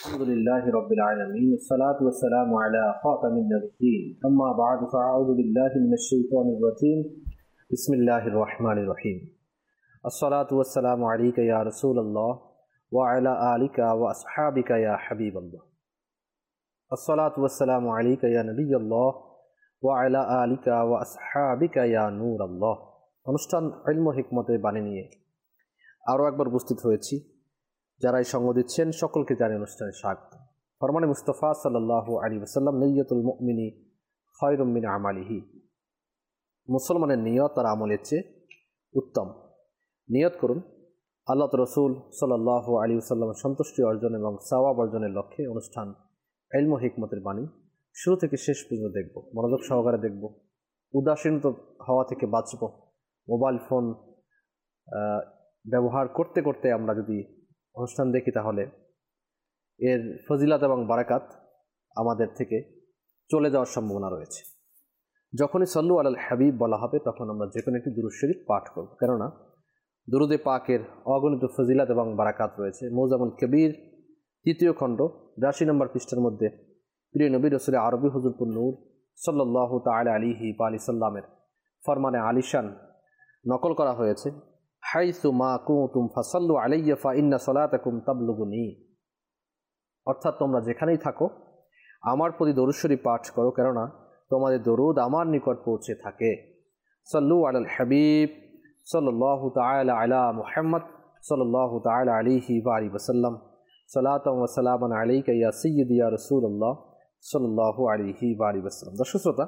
الحمد لله رب العالمين والصلاة والسلام على خاتم النبيين أما بعد فأعوذ بالله من الشيطان الرجيم بسم الله الرحمن الرحيم الصلاة والسلام عليك يا رسول الله وعلى آلك وأصحابك يا حبيب الله الصلاة والسلام عليك يا نبي الله وعلى آلك وأصحابك يا نور الله অনুষ্ঠান ইলম ও হিকমতের বাণী নিয়ে আরও একবার উপস্থিত হয়েছি। যারা এই সঙ্গ দিচ্ছেন সকলকে জানিয়ে অনুষ্ঠানে স্বাগত। ফরমানে মুস্তাফা সাল্লাল্লাহু আলাইহি ওয়াসাল্লাম, নিয়্যাতুল মুমিনি খায়রুম মিন আমালিহি। মুসলমানের নিয়ত আর আমলের চেয়ে উত্তম। নিয়ত করুন আল্লাহ রাসূল সাল্লাল্লাহু আলাইহি ওয়াসাল্লামের সন্তুষ্টি অর্জন এবং সওয়াব অর্জনের লক্ষ্যে অনুষ্ঠান ইলম ও হিকমতের বাণী শুরু থেকে শেষ পর্যন্ত দেখব, মনোযোগ সহকারে দেখব, উদাসীনত হওয়া থেকে বাঁচব। মোবাইল ফোন ব্যবহার করতে করতে আমরা যদি অনুষ্ঠান দেখি তাহলে এর ফজিলাত এবং বারাকাত আমাদের থেকে চলে যাওয়ার সম্ভাবনা রয়েছে। যখনই সল্লু আলাল হাবিব বলা হবে তখন আমরা যে কোনো একটি দুরূদ শরীফ পাঠ করব, কেননা দুরুদে পাকের অগণিত ফজিলাত এবং বারাকাত রয়েছে। মুজামুল কবির ৩য় খণ্ড ৮২ নম্বর পৃষ্ঠার মধ্যে প্রিয় নবী রাসূল আরবি হুজুরপুর নূর সাল্লাল্লাহু তাআলা আলাইহি ওয়া সাল্লামের ফরমানে আলিশান নকল করা হয়েছে, হাইসু মা কুনতুম ফাসাল্লু আলাইয়া ফা ইন্না সালাতাকুম তাবলুগুনি। অর্থাৎ তোমরা যেখানেই থাকো আমার প্রতি দরুদ শরীফ পাঠ করো, কেননা তোমাদের দরুদ আমার নিকট পৌঁছে থাকে। সাল্লু আলাল হাবিব সাল্লাল্লাহু তাআলা আলা মুহাম্মদ সাল্লাল্লাহু তাআলা আলাইহি ওয়া সাল্লাম সালাতাম ওয়া সালামান আলাইকা ইয়া সাইয়্যিদি ইয়া রাসূলুল্লাহ সাল্লাল্লাহু আলাইহি ওয়া সাল্লাম। দর্শক শ্রোতা,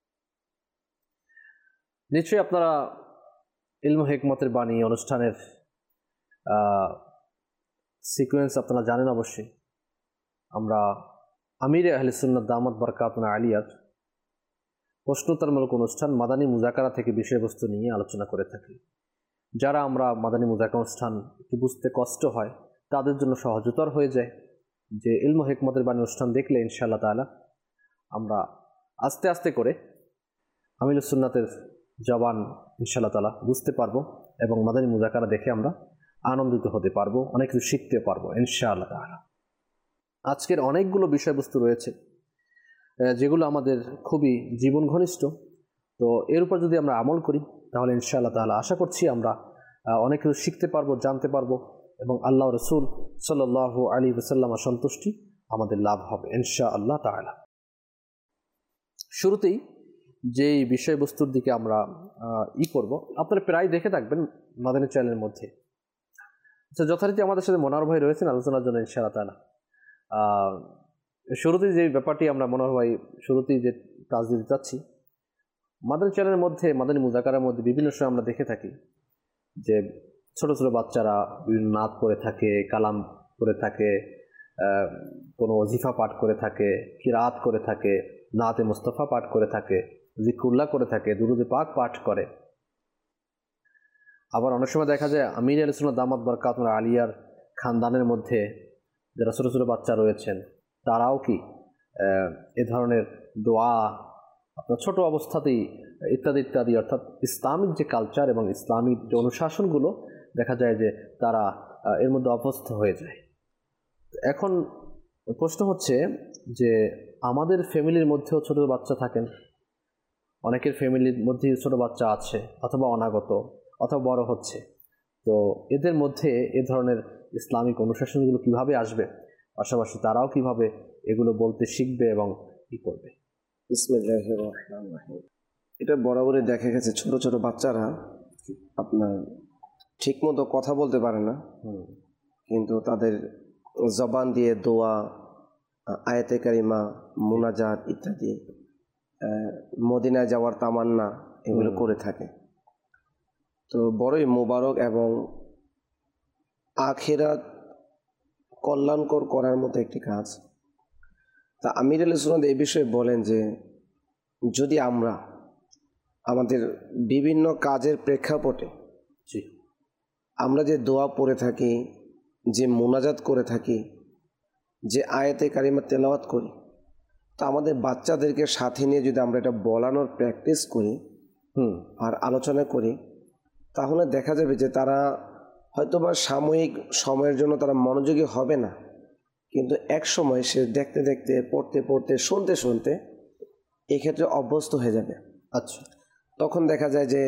নিশ্চয়ই আপনারা ইলম ও হিকমতের বাণী অনুষ্ঠানের সিকোয়েন্স আপনারা জানেন। অবশ্যই আমরা আমিরে আহলে সুন্নাত দামাত বারাকাতুহু আলিয়ার প্রশ্নোত্তরমূলক অনুষ্ঠান মাদানী মুযাকারা থেকে বিষয়বস্তু নিয়ে আলোচনা করে থাকি। যারা আমরা মাদানী মুযাকারা অনুষ্ঠান একটু বুঝতে কষ্ট হয় তাদের জন্য সহজতর হয়ে যায় যে ইলম ও হিকমতের বাণী অনুষ্ঠান দেখলে ইনশাআল্লাহ তাআলা আমরা আস্তে আস্তে করে আমিরুস সুন্নাতের জবান ইনশাআল্লাহ তাআলা বুঝতে পারবো এবং মাদানী মুযাকারা দেখে আমরা আনন্দিত হতে পারবো, অনেক কিছু শিখতে পারবো ইনশাআল্লাহ তাআলা। আজকের অনেকগুলো বিষয়বস্তু রয়েছে যেগুলো আমাদের খুবই জীবন ঘনিষ্ঠ। তো এর উপর যদি আমরা আমল করি তাহলে ইনশাআল্লাহ তাআলা আশা করছি আমরা অনেক কিছু শিখতে পারবো, জানতে পারবো এবং আল্লাহ রাসূল সাল্লাল্লাহু আলাইহি ওয়াসাল্লামের সন্তুষ্টি আমাদের লাভ হবে ইনশাআল্লাহ তাআলা। শুরুতেই যেই বিষয়বস্তুর দিকে আমরা করব, আপনারা প্রায় দেখে থাকবেন মাদানী চ্যানেলের মধ্যে। আচ্ছা, যথারীতি আমাদের সাথে মনোহর ভাই রয়েছেন আলোচনার জন্য ইনশাআল্লাহ তাআলা। শুরুতেই যে ব্যাপারটি আমরা মনোহর ভাই শুরুতেই যে কাজ দিতে চাচ্ছি, মাদানী চ্যানেলের মধ্যে মাদানী মুযাকারার মধ্যে বিভিন্ন সময় আমরা দেখে থাকি যে ছোট ছোট বাচ্চারা বিভিন্ন নাত করে থাকে, কালাম করে থাকে, কোনো ওজিফা পাঠ করে থাকে, কিরাত করে থাকে, নাতে মুস্তাফা পাঠ করে থাকে, জিকরুল্লাহ করে থাকে, দুরুদে পাক পাঠ করে। আবার অনেক সময় দেখা যায় আমির আহলে সুন্নাত দামাত বারাকাতুহু আলিয়ার খানদানের মধ্যে যারা ছোটো ছোটো বাচ্চা রয়েছেন তারাও কি এ ধরনের দোয়া আপনার ছোটো অবস্থাতেই ইত্যাদি ইত্যাদি, অর্থাৎ ইসলামিক যে কালচার এবং ইসলামিক যে অনুশাসনগুলো দেখা যায় যে তারা এর মধ্যে অভ্যস্ত হয়ে যায়। এখন প্রশ্ন হচ্ছে যে আমাদের ফ্যামিলির মধ্যেও ছোটো বাচ্চা থাকেন, অনেকের ফ্যামিলির মধ্যেই ছোটো বাচ্চা আছে অথবা অনাগত অথবা বড় হচ্ছে। তো এদের মধ্যে এ ধরনের ইসলামিক অনুশাসনগুলো কিভাবে আসবে, পাশাপাশি তারাও কিভাবে এগুলো বলতে শিখবে এবং কি করবে? বিসমিল্লাহির রহমানির রহিম। এটা বরাবরই দেখা গেছে ছোট ছোট বাচ্চারা আপনার ঠিকমতো কথা বলতে পারে না, কিন্তু তাদের জবান দিয়ে দোয়া, আয়াতে কারিমা, মুনাজাত ইত্যাদি, মদিনায় যাওয়ার তামান্না এগুলো করে থাকে। তো বড়ই মোবারক এবং আখিরাত কল্যাণকর করার মতো একটি কাজ। তা আমির আহলে সুন্নাত এই বিষয়ে বলেন যে যদি আমরা আমাদের বিভিন্ন কাজের প্রেক্ষাপটে আমরা যে দোয়া পড়ে থাকি, যে মুনাজাত করে থাকি, যে আয়াতে কারিমা তেলাওয়াত করি, তো আমাদের বাচ্চাদেরকে সাথে নিয়ে যদি আমরা এটা বলানোর প্র্যাকটিস করি আর আলোচনা করি, তাহলে দেখা যাবে যে তারা হয়তোবা সাময়িক সময়ের জন্য তারা মনোযোগী হবে না, কিন্তু এক সময় সে দেখতে দেখতে, পড়তে পড়তে, শুনতে শুনতে এক্ষেত্রে অভ্যস্ত হয়ে যাবে। আচ্ছা, তখন দেখা যায় যে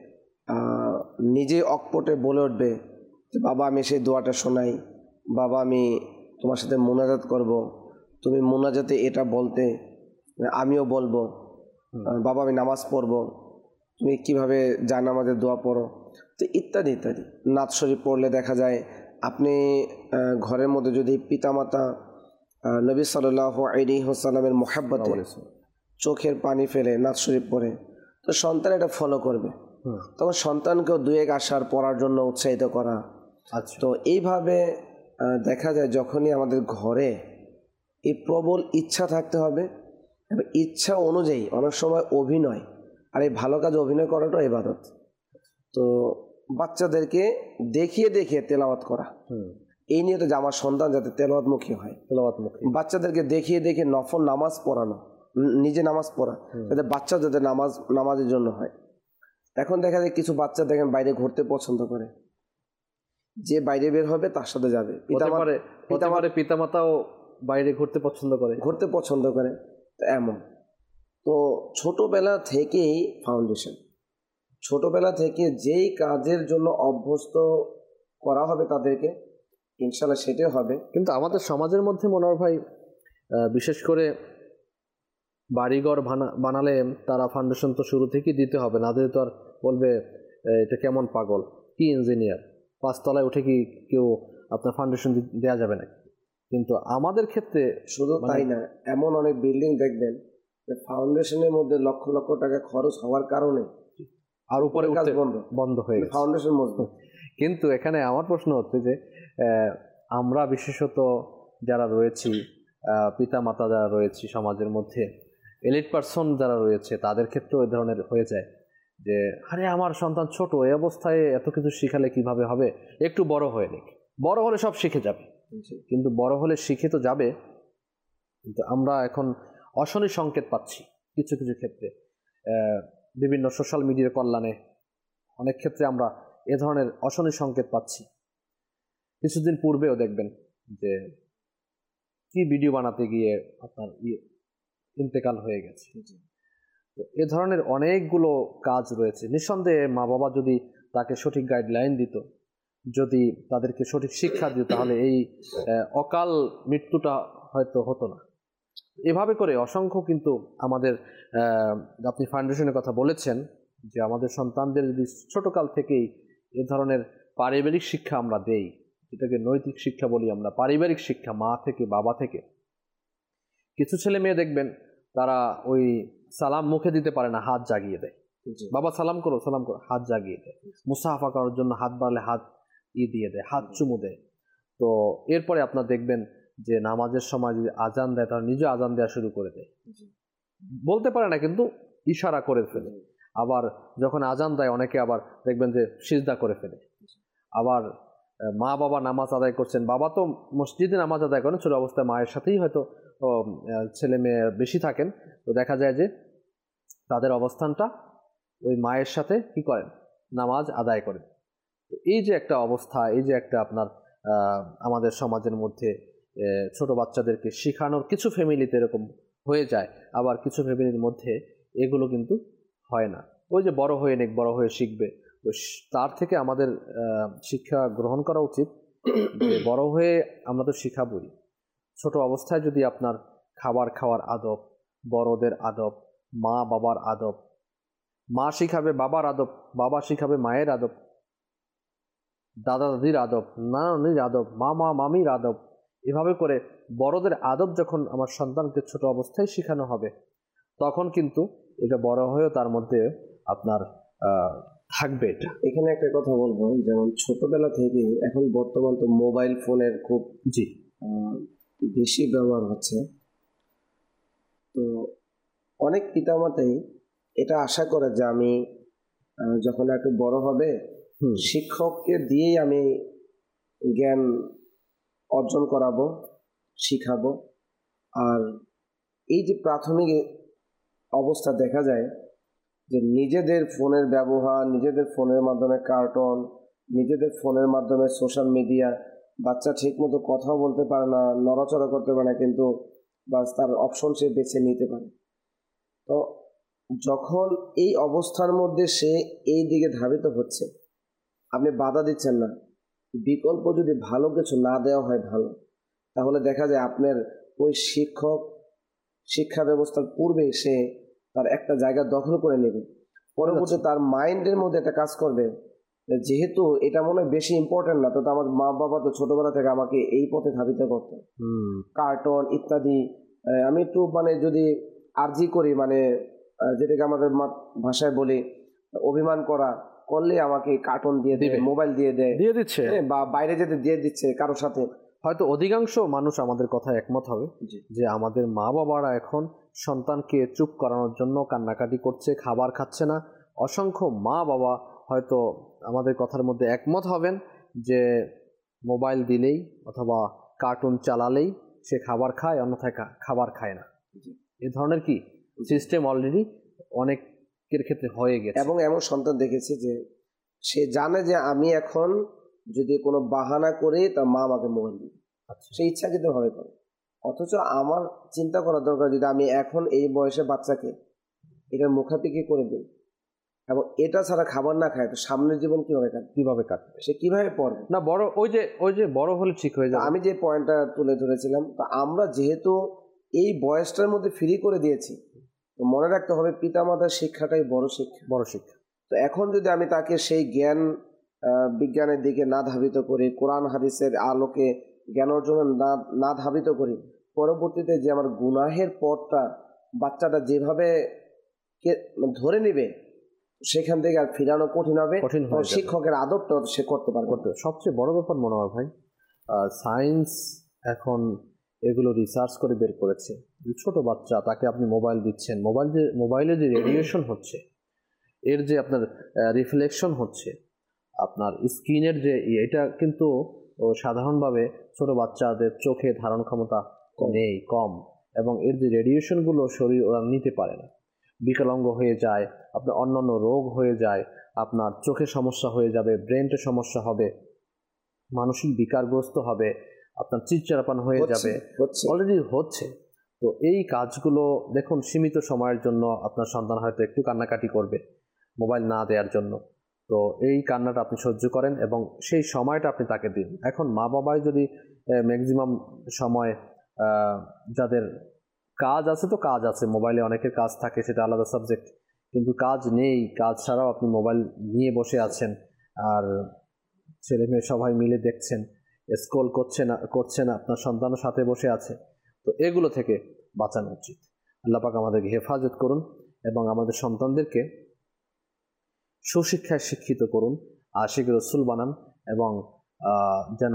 নিজে অকপটে বলে উঠবে যে বাবা আমি সেই দোয়াটা শোনাই, বাবা আমি তোমার সাথে মোনাজাত করব, তুমি মোনাজাতে এটা বলতে, আমিও বলবো, বাবা আমি নামাজ পড়বো, তুমি কিভাবে জানামাজের দোয়া পড়ো, তো ইত্যাদি ইত্যাদি। নাত শরীফ পড়লে দেখা যায় আপনি ঘরের মধ্যে যদি পিতামাতা নবী সাল্লাল্লাহু আলাইহি ওয়াসাল্লামের মোহাব্বতে চোখের পানি ফেলে নাত শরীফ পড়ে, তো সন্তান এটা ফলো করবে। তখন সন্তানকেও দুই এক আসার পড়ার জন্য উৎসাহিত করা। আচ্ছা, তো এইভাবে দেখা যায় যখনই আমাদের ঘরে এই প্রবল ইচ্ছা থাকতে হবে, এবং ইচ্ছা অনুযায়ী অনেক সময় অভিনয়, আর এই ভালো কাজ অভিনয় করাটাও ইবাদত। তো বাচ্চাদেরকে দেখিয়ে দেখিয়ে তেলাওয়াত করা, এই নিয়ে তো যে আমার সন্তান যাতে তেলাওয়াতমুখী হয়, বাচ্চাদেরকে দেখিয়ে দেখিয়ে নফল নামাজ পড়ানো, নিজে নামাজ পড়া, যাতে বাচ্চা যাতে নামাজের জন্য হয়। এখন দেখা যায় কিছু বাচ্চা দেখেন বাইরে ঘুরতে পছন্দ করে, যে বাইরে বের হবে তার সাথে যাবে। পিতামাতাও বাইরে ঘুরতে পছন্দ করে তো এমন। তো ছোটবেলা থেকেই ফাউন্ডেশন, ছোটবেলা থেকে যেই কাজের জন্য অভ্যস্ত করা হবে তাদেরকে, ইনশাল্লাহ সেটাই হবে। কিন্তু আমাদের সমাজের মধ্যে মনোহর ভাই, বিশেষ করে বাড়িঘর বানালে তারা ফাউন্ডেশন তো শুরু থেকেই দিতে হবে, না দিলে তো আর বলবে এটা কেমন পাগল, কি ইঞ্জিনিয়ার, 5 তলায় উঠে কি কেউ আপনার ফাউন্ডেশন দেওয়া যাবে না। কিন্তু আমাদের ক্ষেত্রে শুধু তাই না, এমন অনেক বিল্ডিং দেখবেন ফাউন্ডেশনের মধ্যে লক্ষ লক্ষ টাকা খরচ হওয়ার কারণে আর উপরে কাজ বন্ধ হয়ে গেছে, ফাউন্ডেশন মজবুত। কিন্তু এখানে আমার প্রশ্ন হচ্ছে যে আমরা বিশেষত যারা রয়েছি, পিতামাতা যারা রয়েছি সমাজের মধ্যে, এলিট পারসন যারা রয়েছে, তাদের ক্ষেত্রেও এই ধরনের হয়ে যায় যে আরে আমার সন্তান ছোট, এই অবস্থায় এত কিছু শিখালে কিভাবে হবে, একটু বড় হয়ে নিক, বড় হলে সব শিখে যাবে। কিন্তু বড় হলে শিখে তো যাবে, কিন্তু আমরা এখন অশনি সংকেত পাচ্ছি কিছু কিছু ক্ষেত্রে, বিভিন্ন সোশ্যাল মিডিয়ার কল্যাণে অনেক ক্ষেত্রে আমরা এ ধরনের অশনি সংকেত পাচ্ছি। কিছুদিন পূর্বেও দেখবেন যে কি ভিডিও বানাতে গিয়ে আপনার ইন্তেকাল হয়ে গেছে। তো এ ধরনের অনেকগুলো কাজ রয়েছে। নিঃসন্দেহে মা বাবা যদি তাকে সঠিক গাইডলাইন দিত, যদি তাদেরকে সঠিক শিক্ষা দিত, তাহলে এই অকাল মৃত্যুটা হয়তো হতো না। এভাবে করে অসংখ্য কিন্তু আমাদের, আপনি ফাউন্ডেশনের কথা বলেছেন যে আমাদের সন্তানদের যদি ছোটকাল থেকেই এ ধরনের পারিবারিক শিক্ষা আমরা দেই, যেটাকে নৈতিক শিক্ষা বলি আমরা, পারিবারিক শিক্ষা মা থেকে বাবা থেকে। কিছু ছেলে মেয়ে দেখবেন তারা ওই সালাম মুখে দিতে পারে না, হাত জাগিয়ে দেয়, বাবা সালাম করো হাত জাগিয়ে দেয়, মুসাফা করার জন্য হাত বাড়লে হাত দিয়ে দেয়, হাত চুমু দেয়। তো এরপরে আপনার দেখবেন যে নামাজের সময় যদি আজান দেয় তাহলে নিজে আজান দেওয়া শুরু করে দেয়, বলতে পারে না কিন্তু ইশারা করে ফেলে। আবার যখন আজান দেয় অনেকে আবার দেখবেন যে সিজদা করে ফেলে। আবার মা বাবা নামাজ আদায় করছেন, বাবা তো মসজিদে নামাজ আদায় করেন, ছোট অবস্থায় মায়ের সাথেই হয়তো ছেলে মেয়ে বেশি থাকেন, তো দেখা যায় যে তাদের অবস্থানটা ওই মায়ের সাথে কি করেন, নামাজ আদায় করেন। তো এই যে একটা অবস্থা, এই যে একটা আপনার আমাদের সমাজের মধ্যে ছোট বাচ্চাদেরকে শেখানোর কিছু ফ্যামিলিতে এরকম হয়ে যায়, আবার কিছু ফ্যামিলির মধ্যে এগুলো কিন্তু হয় না। ওই যে বড় হয়ে নেক, বড় হয়ে শিখবে, তো তার থেকে আমাদের শিক্ষা গ্রহণ করা উচিত যে বড় হয়ে আমরা তো শিখাবই। ছোট অবস্থায় যদি আপনার খাবার খাওয়ার আদব, বড়দের আদব, মা বাবার আদব, মা শিখাবে বাবার আদব, বাবা শিখাবে মায়ের আদব, দাদা দাদির আদব, নানির আদব, মামা মামির আদব, এভাবে করে বড়দের আদব যখন আমার সন্তানকে ছোট অবস্থায় শেখানো হবে, তখন কিন্তু এটা বড় হয়েও তার মধ্যে আপনার থাকবে। এটা এখানে একটা কথা বলবো, যেমন ছোটবেলা থেকে এখন বর্তমান তো মোবাইল ফোনের খুব বেশি ব্যবহার হচ্ছে, তো অনেক পিতামাতাই এটা আশা করে যে আমি যখন একটু বড় হবে শিক্ষককে দিয়েই আমি জ্ঞান অর্জন করাবো, শিখাবো। আর এই যে প্রাথমিক অবস্থা দেখা যায় যে নিজেদের ফোনের ব্যবহার, নিজেদের ফোনের মাধ্যমে কার্টুন, নিজেদের ফোনের মাধ্যমে সোশ্যাল মিডিয়া, বাচ্চা ঠিক মতো কথাও বলতে পারে না, নড়াচড়া করতে পারে না, কিন্তু বাস তার অপশন সে বেছে নিতে পারে। তো যখন এই অবস্থার মধ্যে সে এই দিকে ধাবিত হচ্ছে, আপনি বাধা দিচ্ছেন না, বিকল্প যদি ভালো কিছু না দেওয়া হয় ভালো, তাহলে দেখা যায় আপনার ওই শিক্ষা ব্যবস্থার পূর্বে সে তার একটা জায়গা দখল করে নেবে। পরবর্তী তার মাইন্ডের মধ্যে একটা কাজ করবে, যেহেতু এটা মনে হয় বেশি ইম্পর্টেন্ট না, তো আমার মা বাবা তো ছোটবেলা থেকে আমাকে এই পথে ধাবিত করতো, কার্টুন ইত্যাদি। আমি একটু মানে যদি আর্জি করি, মানে যেটাকে আমাদের ভাষায় বলি অভিমান করলে আমাকে কার্টুন দিয়ে দেয়, মোবাইল দিয়ে দিচ্ছে, বা বাইরে যেতে দিয়ে দিচ্ছে কারোর সাথে। হয়তো অধিকাংশ মানুষ আমাদের কথায় একমত হবে যে আমাদের মা বাবারা এখন সন্তানকে চুপ করানোর জন্য কান্নাকাটি করছে, খাবার খাচ্ছে না। অসংখ্য মা বাবা হয়তো আমাদের কথার মধ্যে একমত হবেন যে মোবাইল দিলেই অথবা কার্টুন চালালেই সে খাবার খায়, অন্যথায় খাবার খায় না। এ ধরনের কি সিস্টেম অলরেডি অনেকের ক্ষেত্রে হয়ে গেছে। এবং এমন সন্তান দেখেছি যে সে জানে যে আমি এখন যদি কোনো বাহানা করি তা মা আমাকে মোবাইল দিবে, সে ইচ্ছাকৃতভাবে করে। অথচ আমার চিন্তা করা দরকার, যদি আমি এখন এই বয়সে বাচ্চাকে এটার মুখাপিকি করে দিই এবং এটা ছাড়া খাবার না খায়, তো সামনের জীবন কিভাবে কাটবে, সে কিভাবে পড়বে না। বড় ওই যে বড় হলে ঠিক হয়ে যাবে। আমি যে পয়েন্টটা তুলে ধরেছিলাম, তা আমরা যেহেতু এই বয়সটার মধ্যে ফ্রি করে দিয়েছি, তো মনে রাখতে হবে পিতামাতার শিক্ষাটাই বড় শিক্ষা। তো এখন যদি আমি তাকে সেই জ্ঞান বিজ্ঞানের দিকে না ধাবিত করি, কোরআন হাদিসের আলোকে জ্ঞান অর্জনে না ধাবিত করি, পরবর্তীতে যে আমার গুনাহের পথটা বাচ্চাটা যেভাবে ধরে নিবে, সেখান থেকে আর ফিরানো কঠিন হবে। শিক্ষকের আদবটা সে করতে পারবে। সবচেয়ে বড় ব্যাপার মনে হয় ভাই, সায়েন্স এখন এগুলো রিসার্চ করে বের করেছে, ছোট বাচ্চা তাকে আপনি মোবাইল দিচ্ছেন, মোবাইলে যে রেডিয়েশন হচ্ছে, এর যে আপনার রিফ্লেকশন হচ্ছে, আপনার স্কিনের যে এটা কিন্তু সাধারণভাবে ছোট বাচ্চাদের চোখে ধারণ ক্ষমতা নেই, কম, এবং এর যে রেডিয়েশনগুলো শরীর ওরা নিতে পারে না, বিকলাঙ্গ হয়ে যায়, আপনার অন্যান্য রোগ হয়ে যায়, আপনার চোখে সমস্যা হয়ে যাবে, ব্রেনটে সমস্যা হবে, মানসিক বিকারগ্রস্ত হবে, আপনার চিড়চিড়াপান হয়ে যাবে, অলরেডি হচ্ছে। তো এই কাজগুলো দেখুন, সীমিত সময়ের জন্য আপনার সন্তান হয়তো একটু কান্নাকাটি করবে মোবাইল না দেওয়ার জন্য, তো এই কান্নাটা আপনি সহ্য করেন এবং সেই সময়টা আপনি তাকে দিন। এখন মা বাবাই যদি ম্যাক্সিমাম সময় যাদের কাজ আছে, তো কাজ আছে, মোবাইলে অনেকের কাজ থাকে, সেটা আলাদা সাবজেক্ট, কিন্তু কাজ নেই, কাজ ছাড়াও আপনি মোবাইল নিয়ে বসে আছেন, আর ছেলে মেয়ে সবাই মিলে দেখছেন, স্ক্রল করছেন, আপনার সন্তানের সাথে বসে আছে, তো এগুলো থেকে বাঁচানো উচিত। আল্লাহ পাক আমাদেরকে হেফাজত করুন এবং আমাদের সন্তানদেরকে সুশিক্ষায় শিক্ষিত করুন, আশিক রসুল বানান, এবং যেন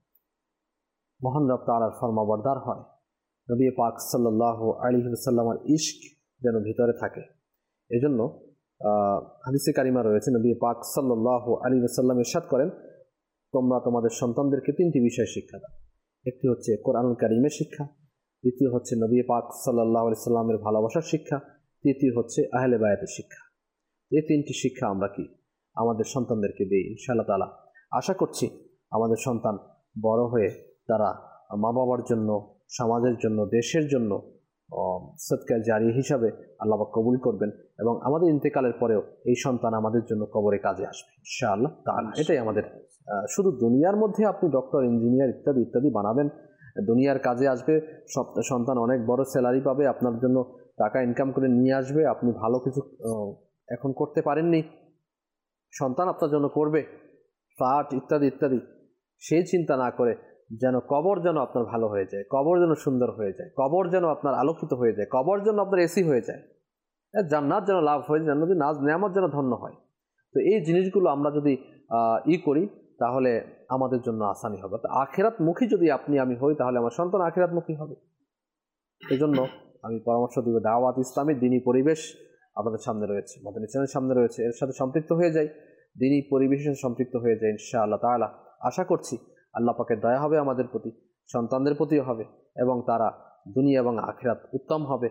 মহান রব তাআলার ফরমাবরদার হয়। নবী পাক সাল্লাল্লাহু আলাইহি ওয়াসাল্লামের ইশক যেন ভিতরে থাকে। এজন্য হাদিসে কারিমা রয়েছে, নবী পাক সাল্লাল্লাহু আলাইহি ওয়াসাল্লাম ইরশাদ করেন, তোমরা তোমাদের সন্তানদেরকে 3টি বিষয় শিক্ষা দাও। একটি হচ্ছে কোরআনুল কারিমের শিক্ষা, দ্বিতীয় হচ্ছে নবী পাক সাল্লাল্লাহু আলাইহি ওয়াসাল্লামের ভালোবাসার শিক্ষা, তৃতীয় হচ্ছে আহলে বায়াতের শিক্ষা। এই 3টি শিক্ষা আমরা আমাদের সন্তানদেরকে দিই ইনশাআল্লাহ তাআলা। আশা করছি আমাদের সন্তান বড় হয়ে তারা মা বাবার জন্য, সমাজের জন্য, দেশের জন্য সদকা জারি হিসাবে আল্লাহ পাক কবুল করবেন, এবং আমাদের ইন্তেকালের পরেও এই সন্তান আমাদের জন্য কবরে কাজে আসবে ইনশাআল্লাহ তাআলা। এটাই আমাদের, শুধু দুনিয়ার মধ্যে আপনি ডক্টর, ইঞ্জিনিয়ার ইত্যাদি ইত্যাদি বানাবেন, দুনিয়ার কাজে আসবে, সন্তান অনেক বড় স্যালারি পাবে, আপনার জন্য টাকা ইনকাম করে নিয়ে আসবে, আপনি ভালো কিছু এখন করতে পারেননি, সন্তান আপনার জন্য করবে, ফ্ল্যাট ইত্যাদি ইত্যাদি, সেই চিন্তা না করে যেন কবর যেন আপনার ভালো হয়ে যায়, কবর যেন সুন্দর হয়ে যায়, কবর যেন আপনার আলোকিত হয়ে যায়, কবর যেন আপনার এসি হয়ে যায়, জান্নাত যেন লাভ হয়ে যায়, জান্নাতি নেয়ামত যেন ধন্য হয়। তো এই জিনিসগুলো আমরা যদি করি, তাহলে আমাদের জন্য আসানি হবে। তো আখিরাতমুখী যদি আমি হই, তাহলে আমার সন্তান আখিরাতমুখী হবে। এই জন্য আমি পরামর্শ দিব, দাওয়াত ইসলামী দ্বীনি পরিবেশ আপনাদের সামনে রয়েছে, আমাদের চ্যানেলের সামনে রয়েছে, এর সাথে সম্পৃক্ত হয়ে যাই, দ্বীনি পরিবেশের সাথে সম্পৃক্ত হয়ে যায় ইনশাআল্লাহ তাআলা। আশা করছি আল্লাহ পাকের দয়া হবে আমাদের প্রতি, সন্তানদের প্রতিও হবে, এবং তারা দুনিয়া এবং আখিরাত উত্তম হবে।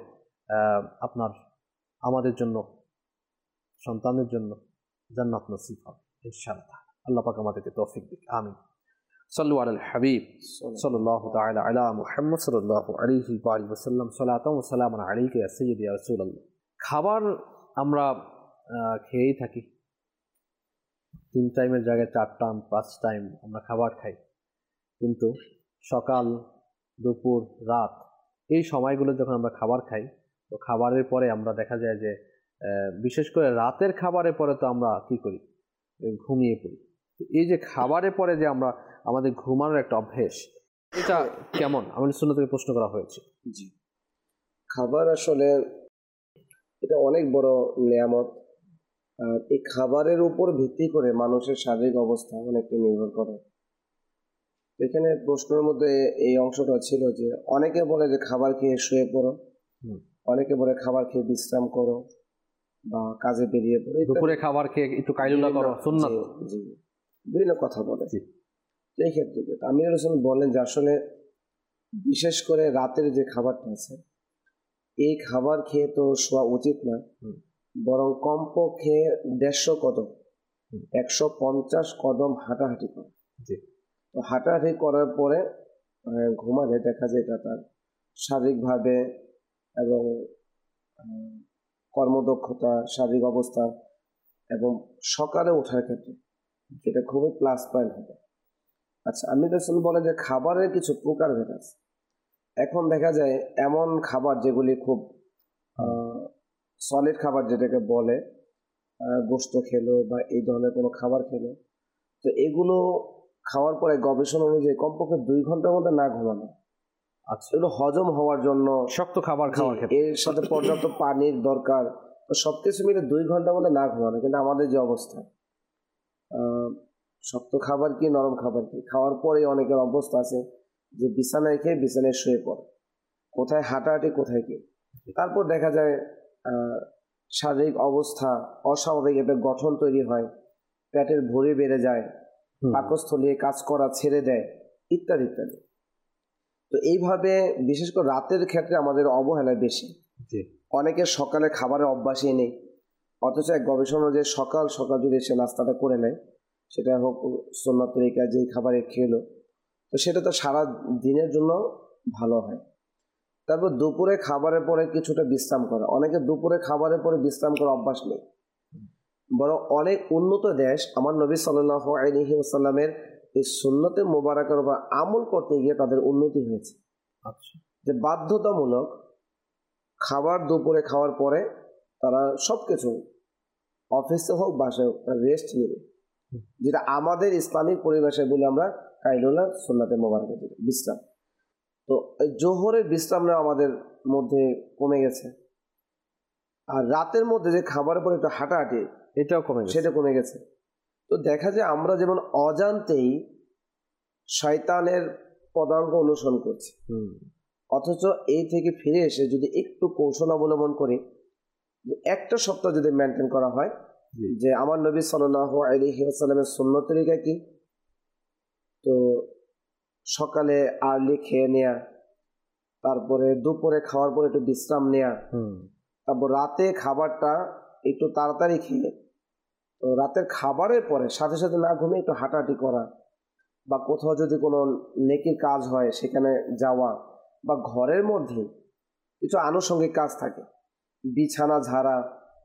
আমাদের জন্য, সন্তানের জন্য জান্নাত নসিব হবে ইনশাআল্লাহ। আল্লাহ পাক আমাদেরকে তৌফিক দিক, আমিন। সাল্লু আলাল হাবিব সাল্লাল্লাহু তাআলা আলা মুহাম্মদ সাল্লাল্লাহু আলাইহি ওয়া আলিহি ওয়াসাল্লাম সালাতাম ওয়া সালামান আলাইকা ইয়া সাইয়্যিদি ইয়া রাসূলুল্লাহ। খাবার আমরা খেয়েই থাকি, 3 টাইমের জায়গায় 4 টাইম 5 টাইম আমরা খাবার খাই, কিন্তু সকাল দুপুর রাত এই সময়গুলো যখন আমরা খাবার খাই, তো খাবারের পরে আমরা দেখা যায় যে বিশেষ করে রাতের খাবারের পরে তো আমরা কি করি, ঘুমিয়ে পড়ি। এই যে খাবারের পরে যে আমরা আমাদের ঘুমানোর একটা অভ্যেস, এটা কেমন আমাদের সুন্নাহ থেকে প্রশ্ন করা হয়েছে। জি, খাবার আসলে এটা অনেক বড় নিয়ামত, আর এই খাবারের উপর ভিত্তি করে মানুষের শারীরিক অবস্থা অনেকটা নির্ভর করে। এখানে প্রশ্নের মধ্যে এই অংশটা ছিল যে অনেকে বলে যে খাবার খেয়ে শুয়ে পড়ো, অনেকে বলে খাবার খেয়ে বিশ্রাম করো বা কাজে বেরিয়ে পড়ো, দুপুরে খাবার খেয়ে একটু কাইলুলা করো, সুন্নাত। জি, বিভিন্ন কথা বলে। এই ক্ষেত্রে আমির হোসেন বলেন যে আসলে বিশেষ করে রাতের যে খাবারটা আছে, এই খাবার খেয়ে তো শোয়া উচিত না, বরং কমপক্ষে 150 কদম 150 কদম হাঁটাহাঁটি করে। তো হাঁটাহাঁটি করার পরে ঘুমালে দেখা যায় এটা তার শারীরিকভাবে এবং কর্মদক্ষতা, শারীরিক অবস্থা এবং সকালে ওঠার ক্ষেত্রে এটা খুবই প্লাস পয়েন্ট হবে। আচ্ছা, আমির হোসেন বলে যে খাবারের কিছু প্রকারভেদ আছে। এখন দেখা যায় এমন খাবার যেগুলি খুব সলিড খাবার, যেটাকে বলে গোশত খেলো বা এই ধরনের কোনো খাবার খেলো, তো এগুলো খাওয়ার পরে গবেষণা অনুযায়ী কমপক্ষে 2 ঘন্টার মধ্যে না ঘুমানো। আচ্ছা, এগুলো হজম হওয়ার জন্য শক্ত খাবার খাওয়ার ক্ষেত্রে এর সাথে পর্যাপ্ত পানির দরকার, তো সবকিছু মিলে 2 ঘন্টার মধ্যে না ঘুমানো। কিন্তু আমাদের যে অবস্থা, শক্ত খাবার কি নরম খাবার কি, খাওয়ার পরে অনেকের অবস্থা আছে যে বিছানায় খেয়ে বিছানায় শুয়ে পড়ে, কোথায় হাঁটাহাঁটি কোথায় কি। তারপর দেখা যায় শারীরিক অবস্থা অস্বাভাবিক একটা গঠন তৈরি হয়, পেটের ভুঁড়ি বেড়ে যায়, পাকস্থলী কাজ করা ছেড়ে দেয়, ইত্যাদি ইত্যাদি। তো এইভাবে বিশেষ করে রাতের ক্ষেত্রে আমাদের অবহেলা বেশি। অনেকের সকালে খাবারের অভ্যাসই নেই, অথচ এক গবেষণা অনুযায়ী সকাল সকাল যদি সে নাস্তাটা করে নেয়, সেটা হোক সুন্নাত তরিকা যেই খাবারে খেলো, তো সেটা তো সারা দিনের জন্য ভালো হয়। তারপর দুপুরে খাবারের পরে কিছুটা বিশ্রাম করা। অনেকে দুপুরে খাবারের পরে বিশ্রাম করার অভ্যাস নেই, বরং অনেক উন্নত দেশ আমার নবী সাল্লাল্লাহু আলাইহি ওয়াসাল্লামের এই সুন্নতে মোবারকের উপর আমল করতে গিয়ে তাদের উন্নতি হয়েছে। আচ্ছা, যে বাধ্যতামূলক খাবার দুপুরে খাওয়ার পরে তারা সবকিছু অফিসে হোক বাসায় হোক রেস্ট নেবে, যেটা আমাদের ইসলামিক পরিবেশে বলে আমরা কাইলুলা সুন্নাতে মোবারকের বিশ্রাম। তো জোহরের বিশ্রাম নেওয়া আমাদের মধ্যে কমে গেছে, আর রাতের মধ্যে যে খাবারের পরে একটু হাঁটাহাঁটি এটাও কমে গেছে, সেটা কমে গেছে। তো দেখা যায় আমরা যেমন অজান্তেই শয়তানের পদাঙ্ক অনুসরণ করছি, অথচ এই থেকে ফিরে এসে যদি একটু কৌশল অবলম্বন করি, যে একটা সপ্তাহ যদি মেনটেন করা হয় যে আমার নবী সাল্লাল্লাহু আলাইহি ওয়াসাল্লামের সুন্নত তরিকা কি, তো সকালে আর্লি খেয়ে নেয়া, তারপরে দুপুরে খাওয়ার পরে একটু বিশ্রাম নেয়া, তারপর রাতে খাবারটা একটু তাড়াতাড়ি খেয়ে, তো রাতের খাবারের পরে সাথে সাথে না ঘুমিয়ে একটু হাঁটাহাঁটি করা, বা কোথাও যদি কোনো নেকির কাজ হয় সেখানে যাওয়া, বা ঘরের মধ্যে কিছু আনুষঙ্গিক কাজ থাকে, বিছানা ঝাড়া,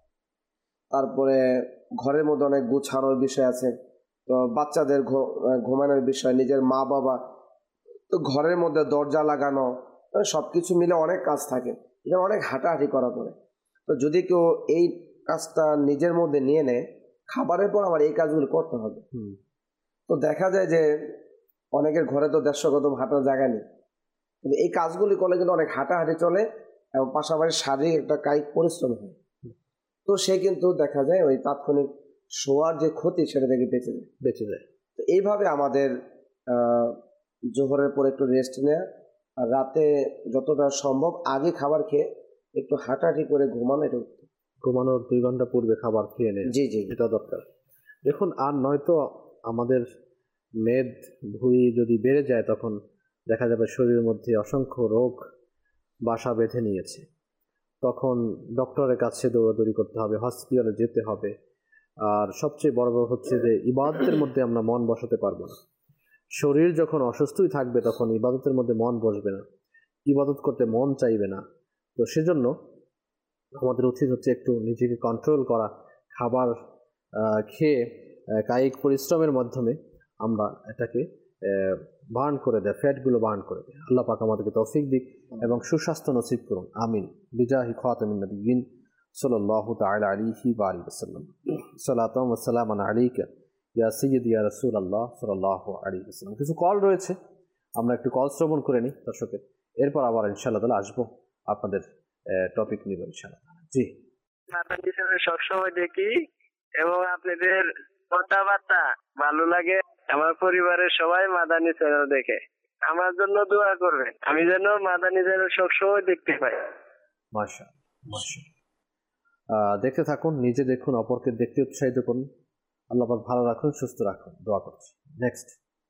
তারপরে ঘরের মধ্যে অনেক গুছানোর বিষয় আছে, তো বাচ্চাদের ঘুমানোর বিষয়, নিজের মা বাবা, তো ঘরের মধ্যে দরজা লাগানো, সব কিছু মিলে অনেক কাজ থাকে, এখানে অনেক হাঁটাহাঁটি করা পড়ে। তো যদি কেউ এই কাজটা নিজের মধ্যে নিয়ে নেয়, খাবারের পর আমার এই কাজগুলো করতে হবে, তো দেখা যায় যে অনেকের ঘরে তো 150 কদম হাঁটার জায়গা নেই, কিন্তু এই কাজগুলি করলে কিন্তু অনেক হাঁটাহাঁটি চলে এবং পাশাপাশি শারীরিক একটা কায়িক পরিশ্রম হয়। তো সে কিন্তু দেখা যায় ওই তাৎক্ষণিক শোয়ার যে ক্ষতি সেটা থেকে বেঁচে যায়। তো এইভাবে আমাদের জোহরের পরে একটু রেস্ট নেওয়া, আর রাতে যতটা সম্ভব আগে খাবার খেয়ে একটু হাঁটাহাঁটি করে ঘুমানো, এটা ঘুমানোর 2 ঘন্টা পূর্বে খাবার খেয়ে নেয়। জি জি, এটা দরকার। দেখুন, আর নয়তো আমাদের মেদ ভুঁড়ি যদি বেড়ে যায়, তখন দেখা যাবে শরীরের মধ্যে অসংখ্য রোগ বাসা বেঁধে নিয়েছে, তখন ডক্টরের কাছে দৌড়াদৌড়ি করতে হবে, হসপিটালে যেতে হবে, আর সবচেয়ে বড় হচ্ছে যে ইবাদতের মধ্যে আমরা মন বসাতে পারবো না। শরীর যখন অসুস্থই থাকবে তখন ইবাদতের মধ্যে মন বসবে না, ইবাদত করতে মন চাইবে না। তো সেজন্য আমাদের উচিত হচ্ছে একটু নিজেকে কন্ট্রোল করা, খাবার খেয়ে কায়িক পরিশ্রমের মাধ্যমে আমরা এটাকে বার্ন করে দেয়, ফ্যাটগুলো বার্ন করে দেয়। আল্লাহ পাক আমাদেরকে তৌফিক দিক এবং সুস্বাস্থ্য নসিব করুন, আমিন। বিজাহি খাতামিন নবিয়্যিন সাল্লাল্লাহু তাআলা আলাইহি ওয়া আলিহি ওয়াসাল্লাম। সালাতুন ওয়া সালামান আলাইকা ইয়া সাইয়্যিদি ইয়া রাসূলুল্লাহ সাল্লাল্লাহু আলাইহি ওয়াসাল্লাম। কিছু কল রয়েছে, আমরা একটু কল শ্রবণ করে নিই দর্শকের, এরপর আবার ইনশাআল্লাহ তাআলা আসবো, আপনাদের টপিক নিব ইনশাআল্লাহ। জি, সবসময় দেখি এবং আপনাদের কথাবার্তা ভালো লাগে। আমার পরিবারের সবাই মাদানী চ্যানেল দেখে, আমার জন্য দোয়া করবেন, আমি যেন মাদানী চ্যানেল সবসময় দেখতে পাই। মাশাআল্লাহ, মাশাআল্লাহ। দেখতে থাকুন, নিজে দেখুন, অপরকে দেখতে উৎসাহিত করুন। আল্লাহ পাক ভালো রাখুন, সুস্থ রাখুন, দোয়া করছি। নেক্সট,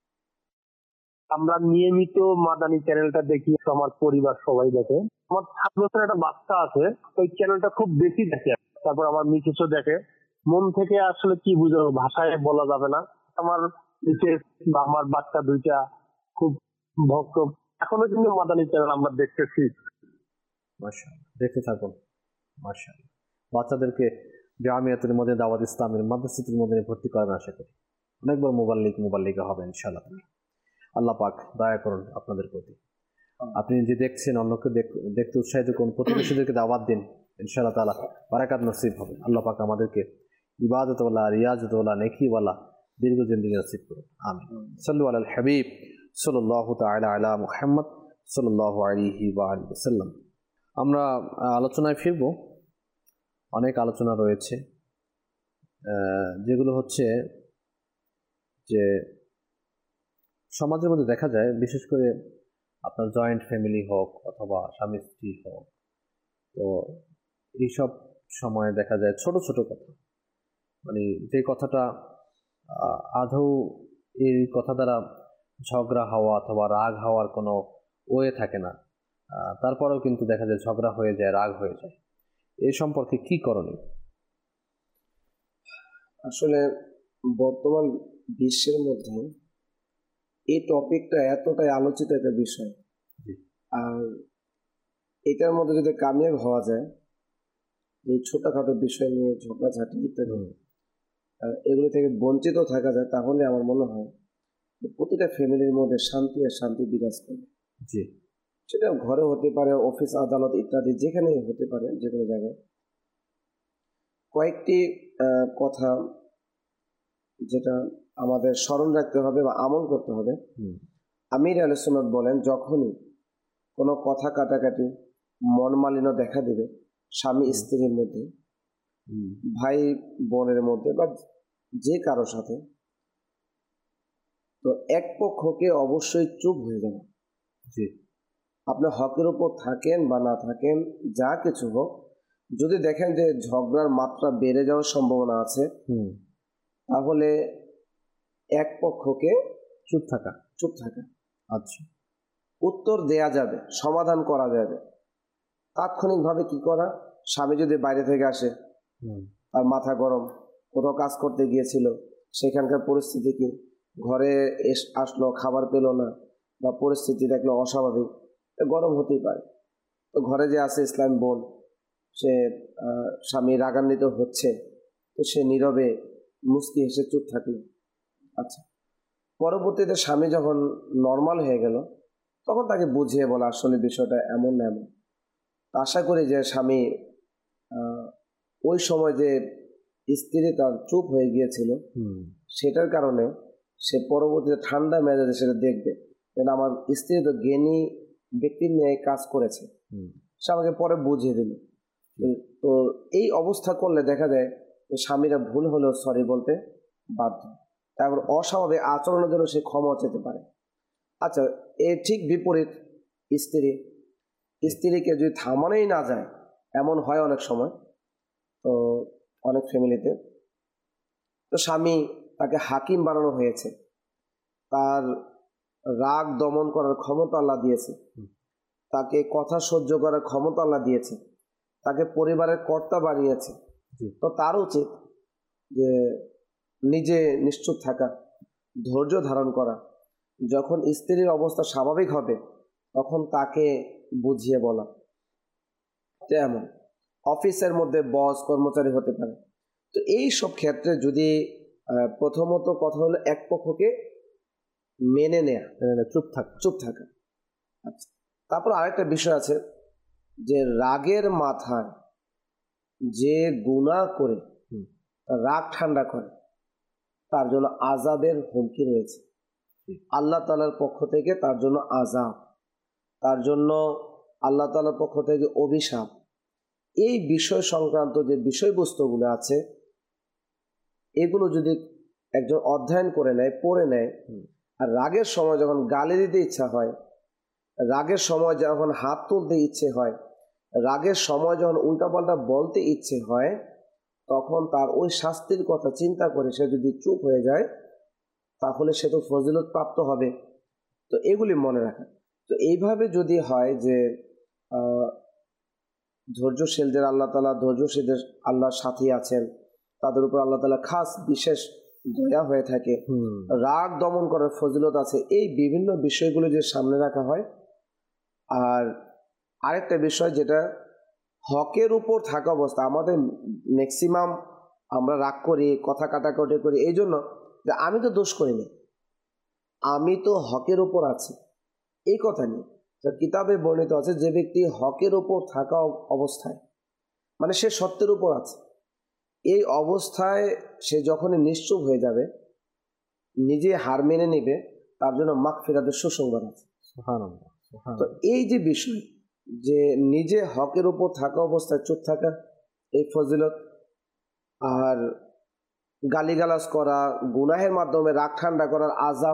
আমরা নিয়মিত মাদানী চ্যানেলটা দেখি, আমার পরিবার সবাই দেখে। আমার 7 বছরের একটা বাচ্চা আছে, ওই চ্যানেলটা খুব বেশি দেখে। তারপর আমার মিসেসও দেখে। মন থেকে আসলে কি বুঝাবো, ভাষায় বলা যাবে না। আমার মিসেস বা আমার বাচ্চা দুইটা খুব ভক্ত, এখনো কিন্তু মাদানী চ্যানেল আমরা দেখতেছি। মাশাআল্লাহ, দেখতে থাকুন। মাশাআল্লাহ, বাচ্চাদেরকে জামিয়াতুল মধ্যে দাওয়াত ইসলামের মাদ্রাসাতুল মধ্যে ভর্তি করার আশা করি। অনেকবার মুবাল্লিগা হবে ইনশাআল্লাহ। আল্লাহ পাক দয়া করুন আপনাদের প্রতি। আপনি যে দেখছেন, অন্যকে দেখতে উৎসাহিত করুন, প্রতিবেশীদেরকে দাওয়াত দিন, ইনশাআল্লাহ তাআলা বারাকাত নসিব হবে। আল্লাহ পাক আমাদেরকে ইবাদতওয়ালা, রিয়াজতওয়ালা, নেকিওয়ালা দীর্ঘ জিন্দেগি নসিব করুন, আমিন। সাল্লু আলাল হাবিব সাল্লাল্লাহু তাআলা আলা মুহাম্মদ সাল্লাল্লাহু আলাইহি ওয়া আলিহি ওয়াসাল্লাম। আমরা আলোচনায় ফিরব। অনেক আলোচনা রয়েছে, যেগুলো হচ্ছে যে সমাজের মধ্যে দেখা যায়, বিশেষ করে আপনার জয়েন্ট ফ্যামিলি হোক অথবা স্বামী স্ত্রী হোক, তো এইসব সময় দেখা যায় ছোট ছোট কথা, মানে যে কথাটা আদৌ এই কথা দ্বারা ঝগড়া হওয়া অথবা রাগ হওয়ার কোনো ওয়ে থাকে না, তারপরেও কিন্তু দেখা যায় ঝগড়া হয়ে যায়, রাগ হয়ে যায়। এই সম্পর্কে কি করণীয়? আসলে বর্তমান বিশ্বের মধ্যে এই টপিকটা এতটাই আলোচিত একটা বিষয়, আর এটার মধ্যে যদি কামিয়াব হওয়া যায়, এই ছোটখাটো বিষয় নিয়ে ঝগড়াঝাটি ইত্যাদি এগুলো থেকে বঞ্চিত থাকা যায়, তাহলে আমার মনে হয় প্রতিটা ফ্যামিলির মধ্যে শান্তি আর শান্তি বিরাজ করে। জি, সেটা ঘরে হতে পারে, অফিস আদালত ইত্যাদি যেখানেই হতে পারে, যে কোনো জায়গায়। কয়েকটি কথা যেটা আমাদের স্মরণ রাখতে হবে বা আমল করতে হবে। আমির আহলে সুন্নাত বলেন, যখনই কোনো কথা কাটাকাটি, মনমালিন্য দেখা দেবে স্বামী স্ত্রীর মধ্যে, ভাই বোনের মধ্যে বা যে কারো সাথে, তো এক পক্ষকে অবশ্যই চুপ হয়ে যাবে। জি, আপনি হকের উপর থাকেন বা না থাকেন, যা কিছু হোক, যদি দেখেন যে ঝগড়ার মাত্রা বেড়ে যাওয়ার সম্ভাবনা আছে, তাহলে এক পক্ষকে চুপ থাকা। আচ্ছা, উত্তর দেয়া যাবে, সমাধান করা যাবে। তাৎক্ষণিকভাবে কি করা? স্বামী যদি বাইরে থেকে আসে, আর মাথা গরম, কোথাও কাজ করতে গিয়েছিল, সেখানকার পরিস্থিতি কি, ঘরে আসলো, খাবার পেল না, বা পরিস্থিতি দেখলো অস্বাভাবিক, গরম হতেই পারে। তো ঘরে যে আছে ইসলাম বোন, সে স্বামী রাগান্বিত হচ্ছে, তো সে নীরবে মুচকি হেসে চুপ থাকলো। আচ্ছা, পরবর্তীতে স্বামী যখন নর্মাল হয়ে গেল, তখন তাকে বুঝিয়ে বলা আসলে বিষয়টা এমন না এমন। আশা করি যে স্বামী ওই সময় যে স্ত্রী তার চুপ হয়ে গিয়েছিল, সেটার কারণে সে পরবর্তীতে ঠান্ডা মেজাজে সেটা দেখবে, যেন আমার স্ত্রী তো জ্ঞানী ব্যক্তির নিয়ে কাজ করেছে, সে আমাকে পরে বুঝিয়ে দিল। তো এই অবস্থা করলে দেখা যায় স্বামীরা ভুল হলেও সরি বলতে বাধ্য, তারপর অস্বাভাবিক আচরণের জন্য সে ক্ষমা চেতে পারে। আচ্ছা, এর ঠিক বিপরীত স্ত্রীকে যদি থামানোই না যায়, এমন হয় অনেক সময়, তো অনেক ফ্যামিলিতে, তো স্বামী তাকে হাকিম বানানো হয়েছে, তার রাগ দমন করার ক্ষমতা আল্লাহ দিয়েছে, তাকে কথা সহ্য করার ক্ষমতা আল্লাহ দিয়েছে, তাকে পরিবারের কর্তা বানিয়েছে। তো তার উচিত যে নিজে নিশ্চুপ থাকা, ধৈর্য ধারণ করা, যখন স্ত্রীর অবস্থা স্বাভাবিক হবে তখন তাকে বুঝিয়ে বলা। তেমন অফিসের মধ্যে বস কর্মচারী হতে পারে। তো এই সব ক্ষেত্রে যদি প্রথমত কথা হলো এক পক্ষকে মেনে নেয়া, চুপ থাকা। আচ্ছা, তারপর আরেকটা বিষয় আছে যে রাগের মাথায় যে গুনাহ করে রাগ ঠান্ডা করে তার জন্য আযাবের হুমকি রয়েছে। আল্লাহ তাআলার পক্ষ থেকে তার জন্য আযাব, তার জন্য আল্লাহ তাআলার পক্ষ থেকে অভিশাপ। এই বিষয় সংক্রান্ত যে বিষয়বস্তুগুলো আছে এগুলো যদি একজন অধ্যয়ন করে নেয়, পড়ে নেয়, আর রাগের সময় যখন গালি দিতে ইচ্ছা হয়, রাগের সময় যখন হাত তুলতে ইচ্ছে হয়, রাগের সময় যখন উল্টাপাল্টা বলতে ইচ্ছে হয়, তখন তার ওই শাস্তির কথা চিন্তা করে সে যদি চুপ হয়ে যায় তাহলে সে তো ফজিলত প্রাপ্ত হবে। তো এগুলি মনে রাখা। তো এইভাবে যদি হয় যে ধৈর্যশীলদের আল্লাহ তাআলা, ধৈর্যশীলদের আল্লাহর সাথী আছেন, তাদের উপর আল্লাহ তাআলা খাস বিশেষ দয়া হয়ে থাকে, রাগ দমন করার ফজিলত আছে, এই বিভিন্ন বিষয়গুলো যে সামনে রাখা হয়। আর আরেকটা বিষয় যেটা হকের উপর থাকা অবস্থা, আমাদের ম্যাক্সিমাম আমরা রাগ করি, কথা কাটাকাটি করি এই জন্য যে আমি তো দোষ করিনি, আমি তো হকের উপর আছি, এই কথা নিয়ে কিতাবে বর্ণিত আছে যে ব্যক্তি হকের উপর থাকা অবস্থায়, মানে সে সত্যের উপর আছে, এই অবস্থায় সে যখনই নিশ্চুপ হয়ে যাবে, নিজে হার মেনে নেবে, তার জন্য মাগফিরাতের সুসংবাদ আছে। তো এই যে বিষয় যে নিজে হকের উপর থাকা অবস্থায় চুপ থাকা, এই ফজিলত, আর গালিগালাজ করা, গুনাহের মাধ্যমে রাগ ঠান্ডা করার আযাব,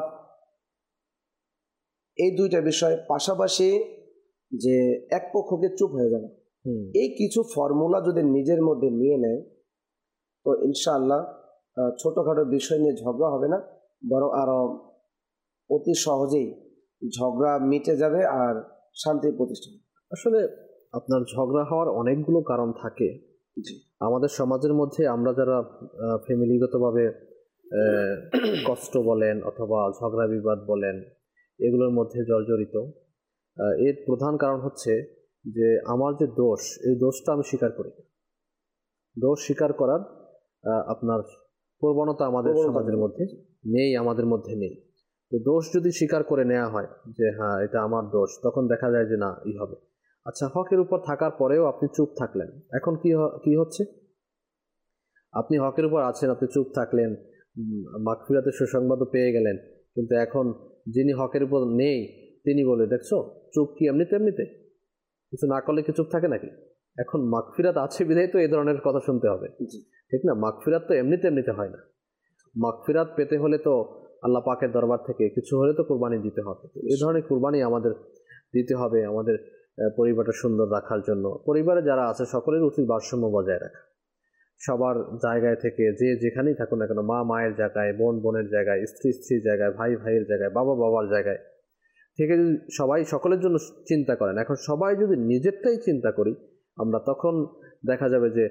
এই দুইটা বিষয়। পাশাপাশি যে এক পক্ষকে চুপ হয়ে যাবে, এই কিছু ফর্মুলা যদি নিজের মধ্যে নিয়ে নেয় তো ইনশাআল্লাহ ছোটখাটো বিষয় নিয়ে ঝগড়া হবে না, বরং আরো অতি সহজেই ঝগড়া মিটে যাবে আর শান্তি প্রতিষ্ঠা। আসলে আপনার ঝগড়া হওয়ার অনেকগুলো কারণ থাকে আমাদের সমাজের মধ্যে। আমরা যারা ফ্যামিলিগতভাবে কষ্ট বলেন অথবা ঝগড়া বিবাদ বলেন এগুলোর মধ্যে জর্জরিত, এর প্রধান কারণ হচ্ছে যে আমার যে দোষ, এই দোষটা আমি স্বীকার করি না। দোষ স্বীকার করার আপনার প্রবণতা আমাদের সমাজের মধ্যে নেই, আমাদের মধ্যে নেই। তো দোষ যদি স্বীকার করে নেওয়া হয় যে হ্যাঁ এটা আমার দোষ, তখন দেখা যায় যে না হবে। আচ্ছা, হকের উপর থাকার পরেও আপনি চুপ থাকলেন, এখন কি হচ্ছে? আপনি হকের উপর আছেন, আপনি চুপ থাকলেন, মাগফিরাতের সুসংবাদও পেয়ে গেলেন, কিন্তু এখন যিনি হকের উপর নেই তিনি বলে দেখছো চুপ কি এমনিতে কিছু না করলে কি চুপ থাকে নাকি? এখন মাগফিরাত আছে বিধায় তো এই ধরনের কথা শুনতে হবে, ঠিক না? মাগফিরাত তো এমনিতে হয় না। মাগফিরাত পেতে হলে তো আল্লাহ পাকের দরবার থেকে কিছু হলে তো কুরবানি দিতে হবে। এই ধরনের কুরবানি আমাদের দিতে হবে আমাদের পরিবারটা সুন্দর রাখার জন্য। পরিবারে যারা আছে সকলের উচিত ভারসাম্য বজায় রাখা। সবার জায়গায় থেকে যে যেখানেই থাকুন না কেন, মা মায়ের জায়গায়, বোন বোনের জায়গায়, স্ত্রী স্ত্রীর জায়গায়, ভাই ভাইয়ের জায়গায়, বাবা বাবার জায়গায় থেকে যদি সবাই সকলের জন্য চিন্তা করেন। এখন সবাই যদি নিজেরটাই চিন্তা করি আমরা, তখন দেখা যাবে যে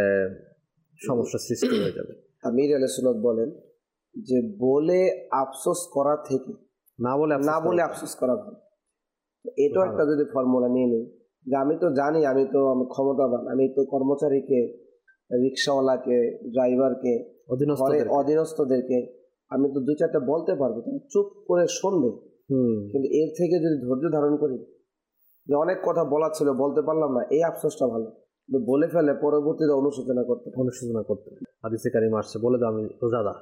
সমস্যা সৃষ্টি হয়ে যাবে। আমির আলাইহিস সালাম বলেন যে বলে আফসোস করা থেকে না বলে আফসোস করা ভালো। এটাও একটা যদি ফর্মুলা নিয়ে নিই যে আমি তো জানি আমি ক্ষমতাবান, আমি তো কর্মচারীকে, রিক্সাওয়ালাকে, ড্রাইভারকে, অধীনস্থদেরকে আমি তো দুই চারটা বলতে পারবো, চুপ করে শুনবে। কিন্তু এর থেকে যদি ধৈর্য ধারণ করি যে অনেক কথা বলার ছিল বলতে পারলাম না, এই আফসোসটা ভালো, কিন্তু বলে ফেলে পরবর্তীতে অনুশোচনা করতে হাদিসে কারিমে আসছে বলে দাও আমি রোজাদার।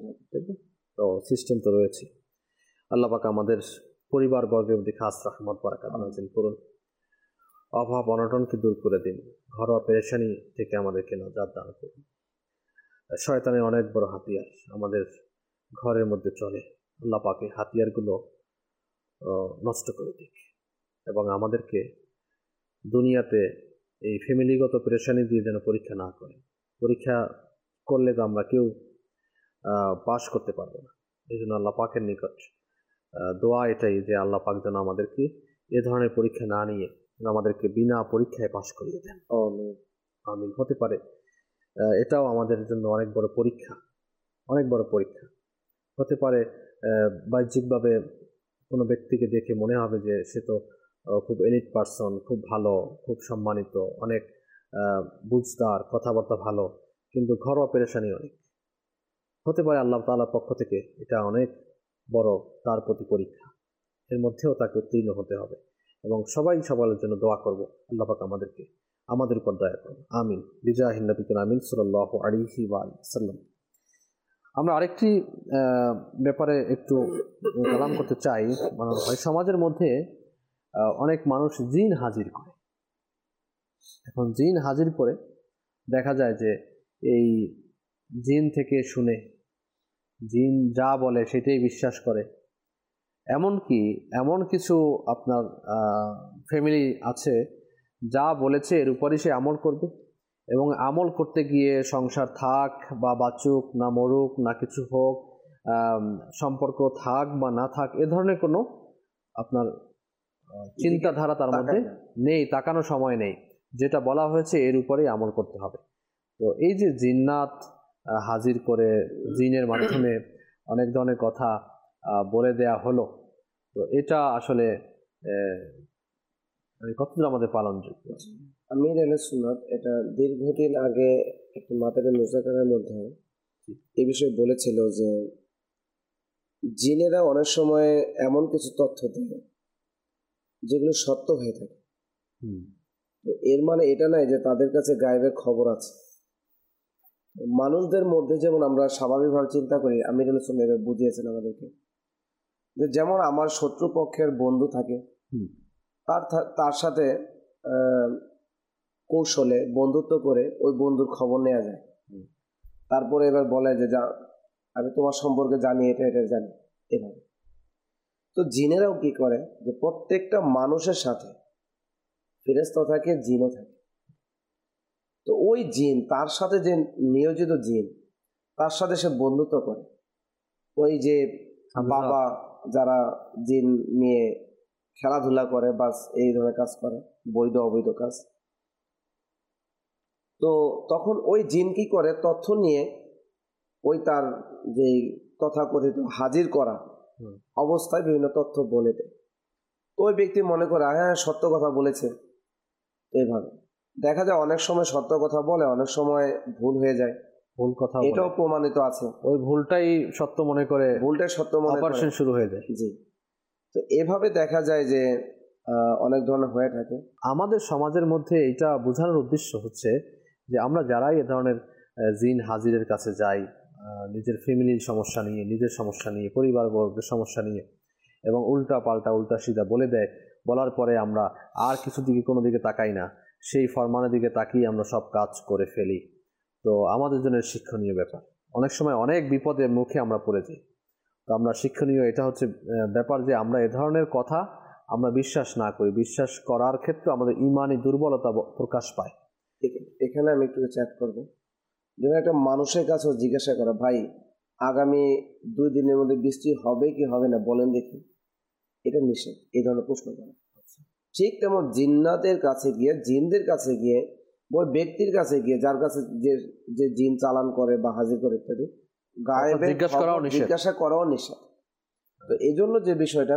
তো সিস্টেম তো রয়েছে। আল্লাহ পাক আমাদের পরিবার বর্গের মধ্যে খাস রহমত বারাকাত নাযিল করুন, অভাব অনটনকে দূর করে দিন, ঘরোয়া পেরেশানি থেকে আমাদেরকে নাজাত দান করুন। শয়তানের অনেক বড় হাতিয়ার আমাদের ঘরের মধ্যে চলে, আল্লাহ পাক এই হাতিয়ারগুলো নষ্ট করে দিক এবং আমাদেরকে দুনিয়াতে এই ফ্যামিলিগত পেরেশানি দিয়ে যেন পরীক্ষা না করে। পরীক্ষা করলে তো আমরা কেউ পাশ করতে পারবো না। এই জন্য আল্লাহ পাকের নিকট দোয়া এটাই যে আল্লাহ পাক যেন আমাদেরকে এ ধরনের পরীক্ষা না নিয়ে আমাদেরকে বিনা পরীক্ষায় পাশ করিয়ে দেন। আমিন। হতে পারে এটাও আমাদের জন্য অনেক বড় পরীক্ষা হতে পারে। বাহ্যিকভাবে কোনো ব্যক্তিকে দেখে মনে হবে যে সে তো খুব এলিট পারসন, খুব ভালো, খুব সম্মানিত, অনেক বুঝদার, কথাবার্তা ভালো, কিন্তু ঘরোয়া পেরেশানি অনেক। হতে পারে আল্লাহ তাআলার পক্ষ থেকে এটা অনেক বড় তার প্রতি পরীক্ষা, এর মধ্যেও তাকে উত্তীর্ণ হতে হবে। এবং সবাই সবার জন্য দোয়া করব, আল্লাহ পাক আমাদের উপর দয়া করুন, আমিন। বিজাহিন নবী আমিন সাল্লাল্লাহু আলাইহি ওয়া সাল্লাম। আমরা আরেকটি ব্যাপারে একটু কালাম করতে চাই। মনে হয় সমাজের মধ্যে অনেক মানুষ জিন হাজির করে। এখন জিন হাজির করে দেখা যায় যে এই জিন থেকে শুনে জিন যা বলে সেটাই বিশ্বাস করে। এমনকি এমন কিছু আপনার ফ্যামিলি আছে যা বলেছে এর উপরই সে আমল করবে, এবং আমল করতে গিয়ে সংসার থাক বা বাঁচুক না মরুক না কিছু হোক, সম্পর্ক থাক বা না থাক, এ ধরনের কোনো আপনার চিন্তাধারা তার মধ্যে নেই, তাকানোর সময় নেই। যেটা বলা হয়েছে এর উপরেই আমল করতে হবে। তো এই যে জিন্নাত হাজির করে জিনের মাধ্যমে অনেক ধরনের কথা বলে দেয়া হলো, তো এটা আসলে কতদূর আমাদের পালনযোগ্য? আমির আহলে সুন্নাত এটা দীর্ঘদিন আগে একটি মাতারে মুজাকারার মধ্যে এই বিষয়ে বলেছিল যে জিনেরা অনেক সময় এমন কিছু তথ্য দেয় যেগুলো সত্য হয়ে থাকে। তো এর মানে এটা নয় যে তাদের কাছে গায়েবের খবর আছে। মানুষদের মধ্যে যেমন আমরা স্বাভাবিকভাবে চিন্তা করি, আমির আহলে সুন্নাত এবার বুঝিয়েছেন আমাদেরকে যে যেমন আমার শত্রুপক্ষের বন্ধু থাকে, তার সাথে কৌশলে বন্ধুত্ব করে ওই বন্ধুর খবর নেওয়া যায়। তারপরে এবার বলে যে যা আমি তোমার সম্পর্কে জানি, এটা এটা জানি, এভাবে। তো জিনেরাও কি করে যে প্রত্যেকটা মানুষের সাথে ফেরেশতা থাকে, জিনও থাকে। তো ওই জিন তার সাথে যে নিয়োজিত জিন তার সাথে সে বন্ধুত্ব করে। ওই যে বাবা যারা জিন নিয়ে খেলাধুলা করে বা এই ধরনের কাজ করে, বৈধ অবৈধ কাজ, তো তখন ওই জিন কি করে তথ্য নিয়ে ওই তার যে তথাকথিত হাজির করা অবস্থায় বিভিন্ন তথ্য বলে দেয়। ওই ব্যক্তি মনে করে হ্যাঁ সত্য কথা বলেছে। এইভাবে দেখা যায় অনেক সময় সত্য কথা বলে, অনেক সময় ভুল হয়ে যায়, ভুল কথা, এটাও প্রমাণিত আছে। ওই ভুলটাই সত্য মনে করে, ভুলটাই সত্য মনে করে অপারেশন শুরু হয়ে যায়। জি, তো এভাবে দেখা যায় যে অনেক ধরনের হয়ে থাকে। আমাদের সমাজের মধ্যে এটা বোঝানোর উদ্দেশ্য হচ্ছে যে আমরা যারাই এ ধরনের জিন হাজিরের কাছে যাই, নিজের ফ্যামিলির সমস্যা নিয়ে, নিজের সমস্যা নিয়ে, পরিবারবর্গের সমস্যা নিয়ে, এবং উল্টা পাল্টা উল্টা সিধা বলে দেয়, বলার পরে আমরা আর কিছু দিকে কোনো দিকে তাকাই না, সেই ফরমানের দিকে তাকিয়ে আমরা সব কাজ করে ফেলি। তো আমাদের জন্য শিক্ষণীয় ব্যাপার, অনেক সময় অনেক বিপদের মুখে আমরা পড়ে যাই। তো আমরা শিক্ষণীয় এটা হচ্ছে ব্যাপার যে আমরা এ ধরনের কথা আমরা বিশ্বাস না করি। বিশ্বাস করার ক্ষেত্রে আমাদের ইমানি দুর্বলতা প্রকাশ পায়। এখানে আমি একটু চ্যাট করবো, যেমন একটা মানুষের কাছেও জিজ্ঞাসা করা, ভাই আগামী 2 দিনের মধ্যে বৃষ্টি হবে কি হবে না বলেন দেখি, এটা নিষেধ এই ধরনের প্রশ্ন করা। ঠিক তেমন জিন্নাতের কাছে গিয়ে, জিনদের কাছে গিয়ে, ওই ব্যক্তির কাছে গিয়ে যার কাছে যে জিন চালান করে বা হাজির করে ইত্যাদি, গায়েবে জিজ্ঞাসা করাও নিষেধ। তো এই জন্য যে বিষয়টা,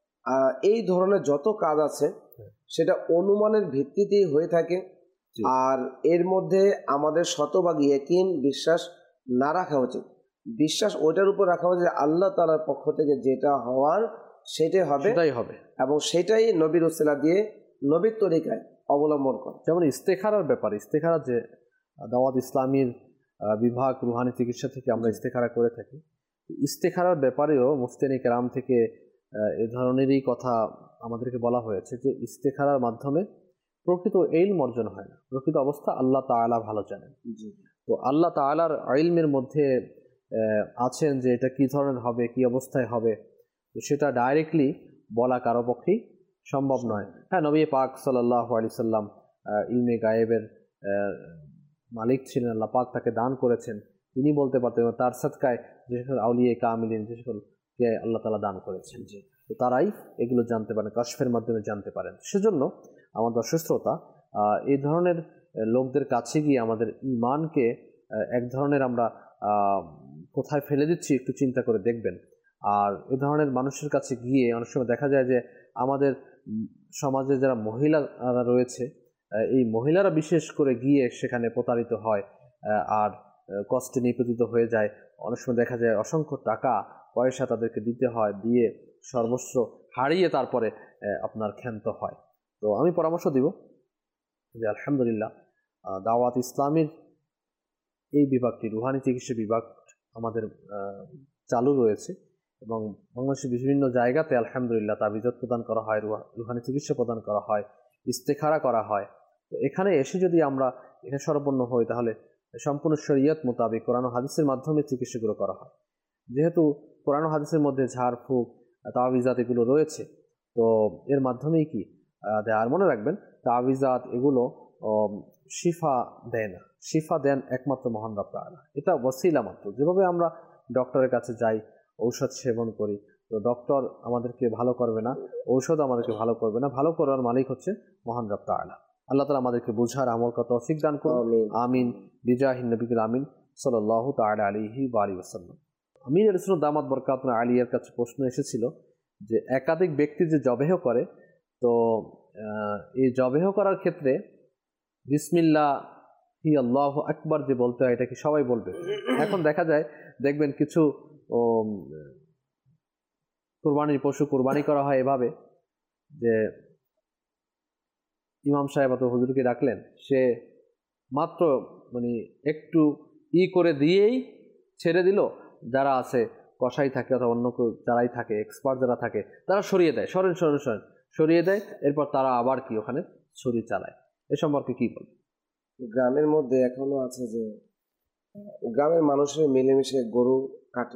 এই ধরনের যত কাজ আছে সেটা অনুমানের ভিত্তিতেই হয়ে থাকে। আর এর মধ্যে আমাদের শতভাগ ইয়াকিন বিশ্বাস না রাখা উচিত। বিশ্বাস ওইটার উপর রাখা উচিত আল্লাহ তাআলার পক্ষ থেকে যেটা হওয়ার সেটাই হবে, এবং সেটাই নবীর উসিলা দিয়ে নবীর তরিকায় অবলম্বন করে। যেমন ইস্তেখারার ব্যাপার, ইস্তেখারা যে দাওয়াত ইসলামীর বিভাগ রুহানি চিকিৎসা থেকে আমরা ইস্তেখারা করে থাকি, ইস্তেখারার ব্যাপারেও মুফতি কেরাম থেকে এ ধরনেরই কথা আমাদেরকে বলা হয়েছে যে ইস্তেখারার মাধ্যমে প্রকৃত ইলম অর্জন হয় না, প্রকৃত অবস্থা আল্লাহ তাআলা ভালো জানেন। তো আল্লাহ তাআলার ইলমের মধ্যে আছেন যে এটা কি ধরনের হবে, কি অবস্থায় হবে, তো সেটা ডাইরেক্টলি বলা কারো পক্ষেই সম্ভব নয়। হ্যাঁ, নবী পাক সাল্লাল্লাহু আলাইহি সাল্লাম ইলমে গায়েবের মালিক ছিলেন, আল্লাহ পাক তাকে দান করেছেন, তিনি বলতে পারতেন, তার সাদকায় যে সকল আউলিয়া কামিলিন, যে সকলকে আল্লাহ তাআলা দান করেছেন, তো তারাই এগুলো জানতে পারেন, কাশফের মাধ্যমে জানতে পারেন। সেজন্য আমার দর্শক শ্রোতা, এই ধরনের লোকদের কাছে গিয়ে আমাদের ঈমানকে এক ধরনের আমরা কোথায় ফেলে দিচ্ছি একটু চিন্তা করে দেখবেন। আর এ ধরনের মানুষের কাছে গিয়ে অনেক সময় দেখা যায় যে আমাদের সমাজে যারা মহিলারা রয়েছে, এই মহিলারা বিশেষ করে গিয়ে সেখানে প্রতারিত হয় আর কষ্টে নিপতিত হয়ে যায়। অনেক সময় দেখা যায় অসংখ্য টাকা পয়সা তাদেরকে দিতে হয়, দিয়ে সর্বস্ব হারিয়ে তারপরে আপনার ক্ষান্ত হয়। তো আমি পরামর্শ দিব যে আলহামদুলিল্লাহ দাওয়াত ইসলামীর এই বিভাগটি, রুহানি চিকিৎসা বিভাগ আমাদের চালু রয়েছে এবং বাংলাদেশের বিভিন্ন জায়গাতে আলহামদুলিল্লাহ তাবিজত প্রদান করা হয়, রুহানি চিকিৎসা প্রদান করা হয়, ইস্তেখারা করা হয়। তো এখানে এসে যদি আমরা এখানে শরণাপন্ন হই তাহলে সম্পূর্ণ শরীয়ত মোতাবেক কোরআন ও হাদিসের মাধ্যমে চিকিৎসাগুলো করা হয়। যেহেতু কোরআন ও হাদিসের মধ্যে ঝাড়ফুঁক তাবিজাত এগুলো রয়েছে, তো এর মাধ্যমেই কি আর মনে রাখবেন তাবিজাত এগুলো শিফা দেয় না, শিফা দেন একমাত্র মহান রব তাআলা। এটা ওসিলা মাত্র। যেভাবে আমরা ডক্টরের কাছে যাই, ঔষধ সেবন করি, তো ডক্টর আমাদেরকে ভালো করবে না, ঔষধ আমাদেরকে ভালো করবে না, ভালো করার মালিক হচ্ছে মহান রব তাআলা। আল্লাহ তাআলা আমাদেরকে বুঝার আমল করা তৌফিক দান করুন, আমিন। বিজাহিন নবিয়িল আমিন সাল্লাল্লাহু তাআলা আলাইহি ওয়া আলিহি ওয়াসাল্লাম। আমির রাসূল দামাত বরকাতুহু আলিয়ার কাছে প্রশ্ন এসেছিল যে একাধিক ব্যক্তি যে জবেহ করে, তো এই জবেহ করার ক্ষেত্রে বিসমিল্লাহি আল্লাহু আকবার যে বলতে হয়, এটা কি সবাই বলবে? এখন দেখা যায় দেখবেন কিছু কুরবানির পশু কুরবানি করা হয় এভাবে যে ইমাম সাহেব অথবা হুজুরকে ডাকলেন, সে মাত্র মানে একটু করে দিয়েই ছেড়ে দিল, যারা আছে কসাই থাকে অথবা অন্য কেউ যারাই থাকে, এক্সপার্ট যারা থাকে, তারা সরিয়ে দেয়, সরেন সরিয়ে দেয়, এরপর তারা আবার কি ওখানে ছুরি চালায়। এ সম্পর্কে কি বল? গ্রামের মধ্যে এখনো আছে যে গ্রামের মানুষের মিলেমিশে গরু কাটে।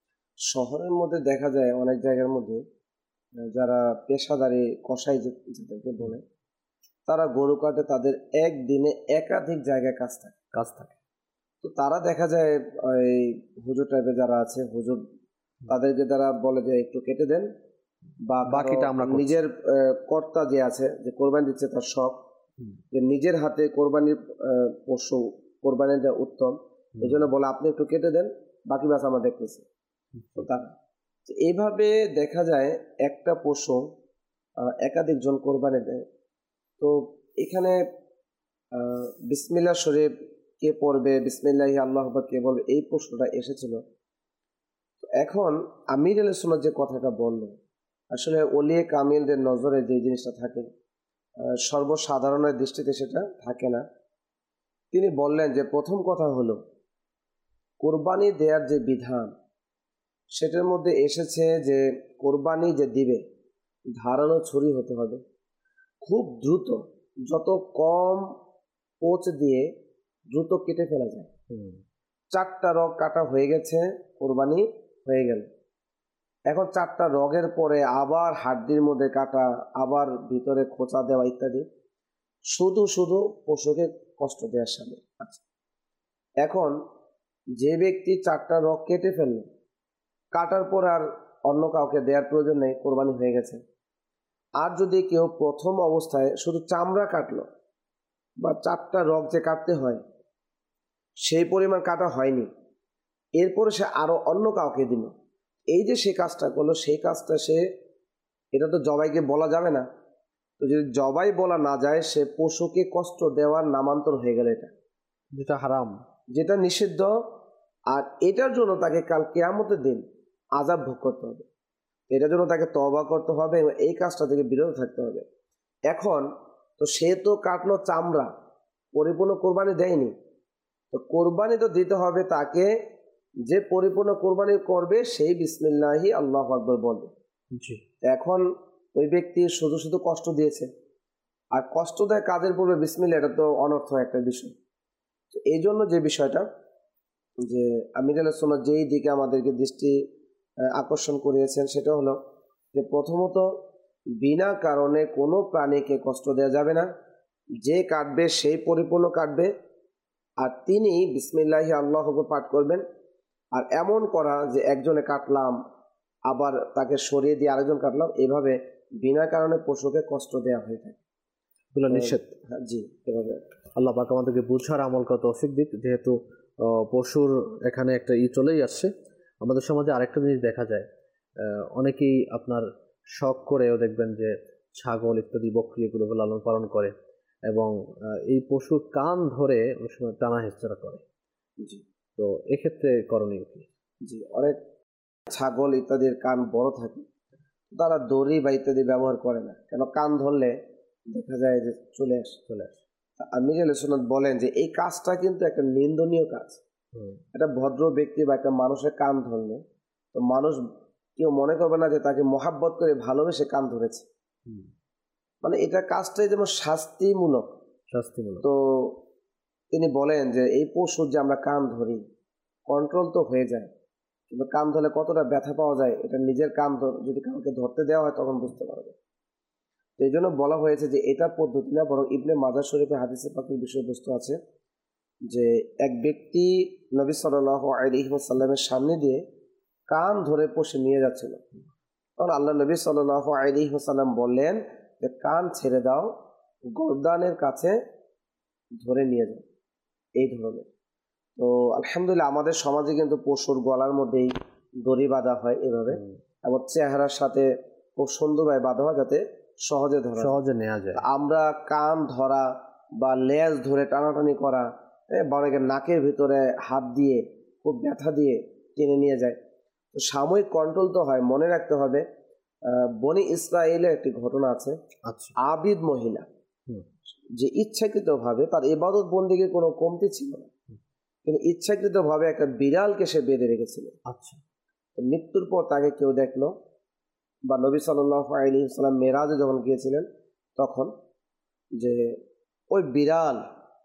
শহরের মধ্যে দেখা যায় অনেক জায়গার মধ্যে যারা পেশাদারি কসাই যাদেরকে বলে, তারা গরু কাটে, তাদের একদিনে একাধিক জায়গায় কাজ থাকে। তো তারা দেখা যায় ওই হুজুর টাইপের যারা আছে, হুজুর তাদেরকে তারা বলে যে একটু কেটে দেন, বা বাকিটা আমরা নিজের কর্তা যে আছে, যে কোরবানি দিচ্ছে, তার শখ যে নিজের হাতে কোরবানির পশু কোরবানি দেওয়া উত্তম, এই জন্য বলে আপনি একটু কেটে দেন, বাকি বাস আমরা দেখতেছি। তো এইভাবে দেখা যায় একটা পশু একাধিক জন কোরবানি দেয়। তো এখানে বিসমিল্লাহ শরীফ কে পড়বে, বিসমিল্লাহি আল্লাহু আকবার কে বলবে, এই প্রশ্নটা এসেছিল। তো এখন আমির আলাইহিস সালাম যে কথাটা বলল, আসলে ওলিয়ে কামিলদের নজরে যে জিনিসটা থাকে, সর্বসাধারণের দৃষ্টিতে সেটা থাকে না। তিনি বললেন যে প্রথম কথা হলো কোরবানি দেওয়ার যে বিধান, সেটার মধ্যে এসেছে যে কোরবানি যে দিবে ধারালো ছুরি হতে হবে, খুব দ্রুত, যত কম পোঁচ দিয়ে দ্রুত কেটে ফেলা যায়। 4টা রগ কাটা হয়ে গেছে, কোরবানি হয়ে গেল। এখন 4টা রগের পরে আবার হাড্ডির মধ্যে কাটা, আবার ভিতরে খোঁচা দেওয়া ইত্যাদি, শুধু পশুকে কষ্ট দেওয়ার সামনে। আচ্ছা, এখন যে ব্যক্তি 4টা রগ কেটে ফেলল, কাটার পর আর অন্য কাউকে দেওয়ার প্রয়োজন নেই, কোরবানি হয়ে গেছে। আর যদি কেউ প্রথম অবস্থায় শুধু চামড়া কাটলো, বা 4টা রগ যে কাটতে হয় সেই পরিমাণ কাটা হয়নি, এরপরে সে আরো অন্য কাউকে দিল, এই যে সে কাজটা করলো, সেই কাজটা এটা তো জবাইকে বলা যাবে না। তো যদি জবাই বলা না যায়, সে পশুকে কষ্ট দেওয়ার নামান্তর হয়ে গেল, যেটা হারাম, যেটা নিষিদ্ধ। আর এটার জন্য তাকে কাল কিয়ামতের দিন আযাব ভোগ করতে হবে, এটার জন্য তাকে তওবা করতে হবে এবং এই কাজটা থেকে বিরত থাকতে হবে। এখন তো সে তো কাটলো চামড়া, পরিপূর্ণ কোরবানি দেয়নি। তো কোরবানি তো দিতে হবে তাকে, যে পরিপূর্ণ কোরবানি করবে সেই বিসমিল্লাহি আল্লাহু আকবার বলবে। এখন ওই ব্যক্তি শুধু কষ্ট দিয়েছে, আর কষ্ট দেয় কাজের পূর্বে বিসমিল্লাহ, এটা তো অনর্থ একটা বিষয়। তো এই জন্য যে বিষয়টা, যে আমির আলাইহিস সালাম যেই দিকে আমাদেরকে দৃষ্টি আকর্ষণ করিয়েছেন, সেটা হলো যে প্রথমত বিনা কারণে কোনো প্রাণীকে কষ্ট দেওয়া যাবে না, যে কাটবে সেই পরিপূর্ণ কাটবে, আর তিনি বিসমিল্লাহি আল্লাহু আকবার পাঠ করবেন। আর এমন করা যে একজনে কাটলাম আবার তাকে সরিয়ে দিয়ে আরেকজন কাটলাম, এভাবে বিনা কারণে পশুকে কষ্ট দেওয়া হয়ে থাকে, এগুলো নিষেধ। জি, এভাবে আল্লাহ পাক আমাদেরকে বুঝার আমল করা তৌফিক দিক। যেহেতু পশুর এখানে একটা চলেই আসছে, আমাদের সমাজে আরেকটা জিনিস দেখা যায় অনেকেই আপনার শখ করেও দেখবেন যে ছাগল ইত্যাদি বকরি এগুলো লালন পালন করে এবং এই পশুর কান ধরে অনেক সময় টানা হেঁচড়া করে। জি তো এক্ষেত্রে করণীয় কি? জি, অনেক ছাগল ইত্যাদির কান বড় থাকে, তারা দড়ি বা ইত্যাদি ব্যবহার করে না, কেন কান ধরলে দেখা যায় যে চলে আসে। আমির আলাইহিস সালাম বলেন যে এই কাজটা কিন্তু একটা নিন্দনীয় কাজ। একটা ভদ্র ব্যক্তি বা একটা মানুষের কান ধরলে তো মানুষ কেউ মনে করবে না যে তাকে মহাব্বত করে ভালোবেসে কান ধরেছে, মানে এটা কাজটাই যেমন শাস্তিমূলক। তো তিনি বলেন যে এই পশু যে আমরা কান ধরি, কন্ট্রোল তো হয়ে যায়, কিন্তু কান ধরলে কতটা ব্যথা পাওয়া যায় এটা নিজের কান যদি কাউকে ধরতে দেওয়া হয় তখন বুঝতে পারবে। তো এই জন্য বলা হয়েছে যে এটা পদ্ধতি না, বরং ইবনে মাজাহ শরীফে হাদিসে পাকের বিষয়বস্তু আছে যে এক ব্যক্তি নবী সাল্লাল্লাহু আলাইহি ওয়াসাল্লামের সামনে দিয়ে কান ধরে পশু নিয়ে যাচ্ছিল, তখন আল্লাহ নবী সাল্লাল্লাহু আলাইহি ওয়াসাল্লাম বললেন যে কান ছেড়ে দাও, গর্দানের কাছে ধরে নিয়ে যাও, এই ধরনের। তো আলহামদুলিল্লাহ আমাদের সমাজে কিন্তু পশুর গলার মধ্যেই দড়ি বাঁধা হয় এভাবে, এবং চেহারার সাথে খুব সুন্দরভাবে বাঁধা হয় যাতে সহজে নেওয়া যায়। আমরা কান ধরা বা লেজ ধরে টানাটানি করা, বা অনেকে নাকের ভিতরে হাত দিয়ে খুব ব্যথা দিয়ে টেনে নিয়ে যায়। তো সাময়িক কন্ট্রোল তো হয়। মনে রাখতে হবে বনি ইসরায়েলের একটি ঘটনা আছে। আবিদ মহিলা যে ইচ্ছাকৃতভাবে, তার ইবাদত বন্দেগীর কোনো কমতি ছিল না, কিন্তু ইচ্ছাকৃতভাবে একটা বিড়ালকে সে বেঁধে রেখেছিল। মৃত্যুর পর তাকে কেউ দেখলো, বা নবী সাল্লাল্লাহু আলাইহি ওয়াসাল্লাম মেরাজে যখন গিয়েছিলেন তখন, যে ওই বিড়াল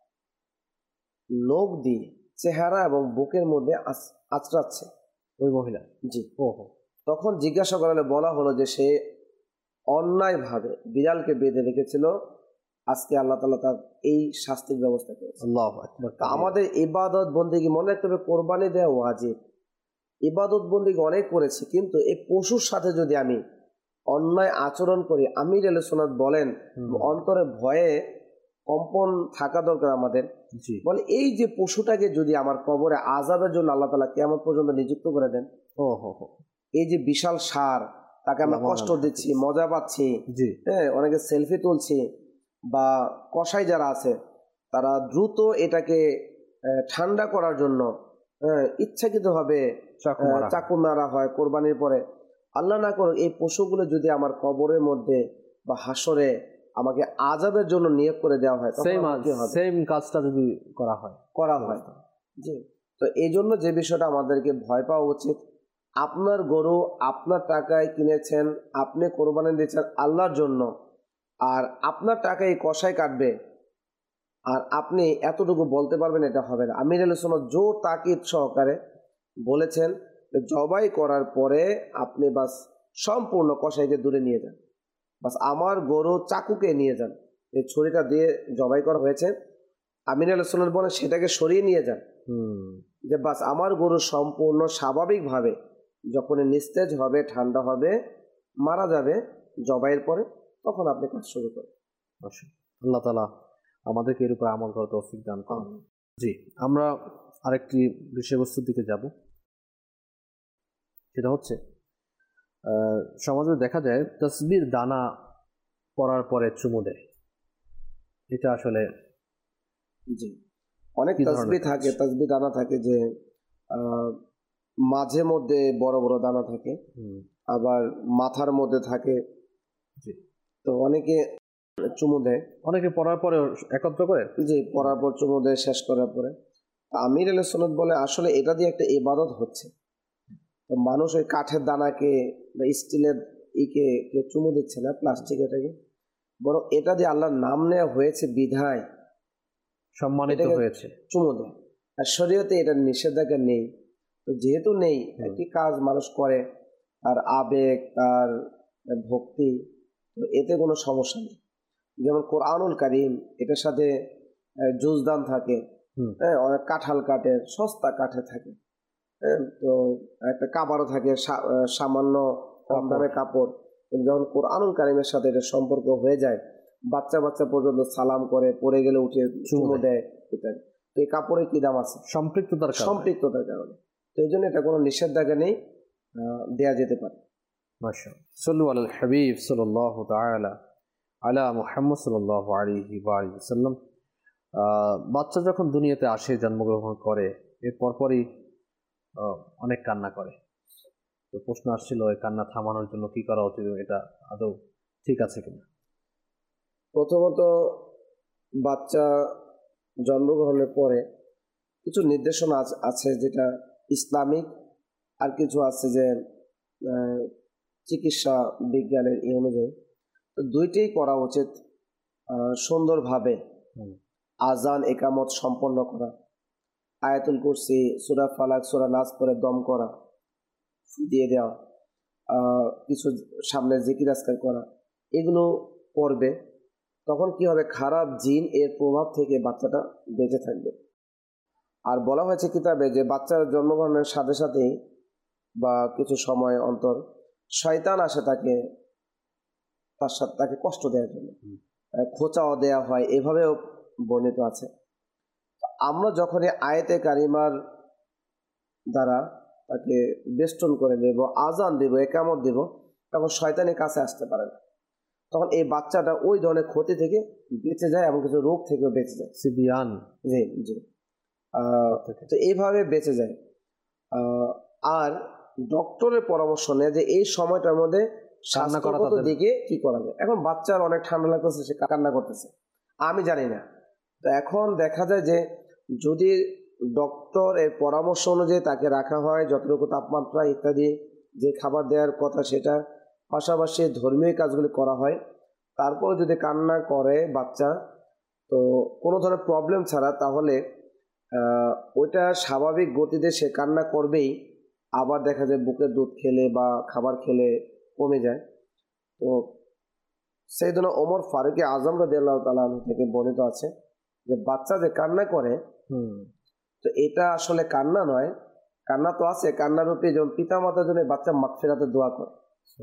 নখ দিয়ে চেহারা এবং বুকের মধ্যে আঁচড়াচ্ছে ওই মহিলা। জি, তখন জিজ্ঞাসা করালে বলা হলো যে সে অন্যায়ভাবে বিড়ালকে বেঁধে রেখেছিল, আজকে আল্লাহ তাআলা তার এই শাস্তির ব্যবস্থা করেছে। আল্লাহু আকবার। আমাদের ইবাদত বন্দেগী মনে রাখতে হবে, কোরবানি দেওয়া ওয়াজিব, ইবাদত বন্দেগী অনেক করেছি, কিন্তু এই পশুর সাথে যদি আমি অন্যায় আচরণ করি, আমির আলাইহিস সালাম বলেন অন্তরে ভয়ে কম্পন থাকা দরকার আমাদের। বলে এই যে পশুটাকে যদি আমার কবরে আযাবের জন্য আল্লাহ তাআলা কিয়ামত পর্যন্ত নিযুক্ত করে দেন, এই যে বিশাল সার, তাকে আমরা কষ্ট দিচ্ছি, মজা পাচ্ছি, হ্যাঁ, অনেকে সেলফি তুলছি, বা কসাই যারা আছে তারা দ্রুত এটাকে ঠান্ডা করার জন্য ইচ্ছাকৃতভাবে চাকু মারা হয় কোরবানির পরে। আল্লাহ না করুক এই পশুগুলো যদি আমার কবরের মধ্যে বা হাসরে আমাকে আযাবের জন্য নিয়োগ করে দেওয়া হয়, সেম কাজটা যদি করা হয়। জি, তো এই জন্য যে বিষয়টা আমাদেরকে ভয় পাওয়া উচিত, আপনার গরু আপনার টাকায় কিনেছেন, আপনি কোরবানি দিয়েছেন আল্লাহর জন্য, আর আপনার টাকায় কসাই কাটবে, আর আপনি এতটুকু বলতে পারবেন এটা হবে না। আমির আলাইহিস সালাম জোর তাকিদ সহকারে বলেছেন জবাই করার পরে আপনি বাস সম্পূর্ণ কসাইকে দূরে নিয়ে যান, বাস আমার গরু চাকুকে নিয়ে যান, এই ছুরিটা দিয়ে জবাই করা হয়েছে, আমির আলাইহিস সালাম বলেন সেটাকে সরিয়ে নিয়ে যান, যে বাস আমার গরু সম্পূর্ণ স্বাভাবিকভাবে যখন নিস্তেজ হবে, ঠান্ডা হবে, মারা যাবে জবাইয়ের পরে, তখন আপনি কাজ শুরু করেন। আল্লাহ তাআলা আমাদেরকে এর উপর আমল করার তৌফিক দান করুন। জি, আমরা আরেকটি বিষয়বস্তুর দিকে যাব, সেটা হচ্ছে সমাজে দেখা যায় তাসবির দানা পড়ার পরে চুমু দেয়। এটা আসলে জি, অনেক তাসবিহ থাকে, তাসবিহ দানা থাকে যে মাঝে মধ্যে বড় বড় দানা থাকে, আবার মাথার মধ্যে থাকে। তো অনেকে চুমু দেয়, অনেকে পড়ার পরে একত্র করে, জি, পড়ার পর চুমু দেয় শেষ করার পরে। আমির আলাইহিস সালাম বলে আসলে এটা দিয়ে একটা ইবাদত হচ্ছে। তো মানুষ ওই কাঠের দানাকে বা স্টিলের চুমু দিচ্ছে না, প্লাস্টিক, এটাকে বরং এটা দিয়ে আল্লাহর নাম নেওয়া হয়েছে বিধায় সম্মানিত হয়েছে, চুমু দেয়। আর শরীয়তে এটার নিষেধাজ্ঞা নেই। তো যেহেতু নেই, একটি কাজ মানুষ করে আর আবেগ, তার ভক্তি, তো এতে কোনো সমস্যা নেই। যেমন কোরআনুল কারীম, এটার সাথে জুজদান থাকে, অনেক কাঁঠাল কাঠের, সস্তা কাঠে থাকে, তো একটা কাপড়ও থাকে, সামান্য কম দামে কাপড়। যখন কোরআনুল কারীমের সাথে এটা সম্পর্ক হয়ে যায়, বাচ্চা বাচ্চা পর্যন্ত সালাম করে, পড়ে গেলে উঠে চুমু দেয় ইত্যাদি। তো এই কাপড়ের কি দাম আছে? সম্পৃক্ততার কারণে। তো এই জন্য এটা কোনো নিষেধাজ্ঞা নেই, দেয়া যেতে পারে। মাশাআল্লাহ। সাল্লু আলাল হাবিব সাল্লাল্লাহু তাআলা আলা মুহাম্মদ সাল্লাল্লাহু আলাইহি ওয়া আলিহি ওয়াসাল্লাম। বাচ্চা যখন দুনিয়াতে আসে, জন্মগ্রহণ করে, এর পরপরই অনেক কান্না করে। তো প্রশ্ন আসছিল, এই কান্না থামানোর জন্য কি করা উচিত, এটা আদৌ ঠিক আছে কিনা? প্রথমত, বাচ্চা জন্মগ্রহণের পরে কিছু নির্দেশনা আছে যেটা ইসলামিক, আর কিছু আছে যে চিকিৎসা বিজ্ঞানের এই অনুযায়ী। তো দুইটাই করা উচিত। সুন্দরভাবে আজান একামত সম্পন্ন করা, আয়াতুল কুরসি, সূরা ফালাক, সূরা নাস পড়ে দম করা, ফু দিয়ে দেওয়া, কিছু সামনে জিকির আজকার করা, এগুলো করবে। তখন কি হবে, খারাপ জিন এর প্রভাব থেকে বাচ্চাটা বেঁচে থাকবে। আর বলা হয়েছে কিতাবে যে বাচ্চার জন্মগ্রহণের সাথে সাথেই বা কিছু সময় অন্তর শয়তান আসে তাকে কষ্ট দেওয়ার জন্য, খোঁচাও দেওয়া হয়, এভাবেও বর্ণিত আছে। আমরা যখন এই আয়াতে কারিমার দ্বারা তাকে বেষ্টন করে দেব, আজান দেব, একামত দেব, তখন শয়তানের কাছে আসতে পারে না। তখন এই বাচ্চাটা ওই ধরনের ক্ষতি থেকে বেঁচে যায় এবং কিছু রোগ থেকেও বেঁচে যায়। সিবিয়ান, জি জি। তো এইভাবে বেঁচে যায়। আর ডক্টরের পরামর্শ নেয় যে এই সময়টার মধ্যে স্বাস্থ্যগত দিকে কি করা যায়। এখন বাচ্চার অনেক ঠান্ডা লাগতেছে, সে কান্না করতেছে, আমি জানি না। তো এখন দেখা যায় যে যদি ডক্টর এর পরামর্শ অনুযায়ী তাকে রাখা হয়, যতটুকু তাপমাত্রা ইত্যাদি যে খাবার দেওয়ার কথা সেটা, পাশাপাশি ধর্মীয় কাজগুলি করা হয়, তারপরে যদি কান্না করে বাচ্চা তো কোনো ধরনের প্রবলেম ছাড়া, তাহলে ওইটা স্বাভাবিক গতিতে সে কান্না করবেই। আবার দেখা যায় বুকের দুধ খেলে বা খাবার খেলে কমে যায়। তো সেই জন্য ওমর ফারুক আজম রাদিয়াল্লাহু তাআলা আনহু থেকে বর্ণিত আছে যে বাচ্চা যে কান্না করে, তো এটা আসলে কান্না নয়, কান্না তো আছে, কান্নারূপে যেমন পিতামাতার জন্য বাচ্চা মাগফিরাতের দোয়া করে।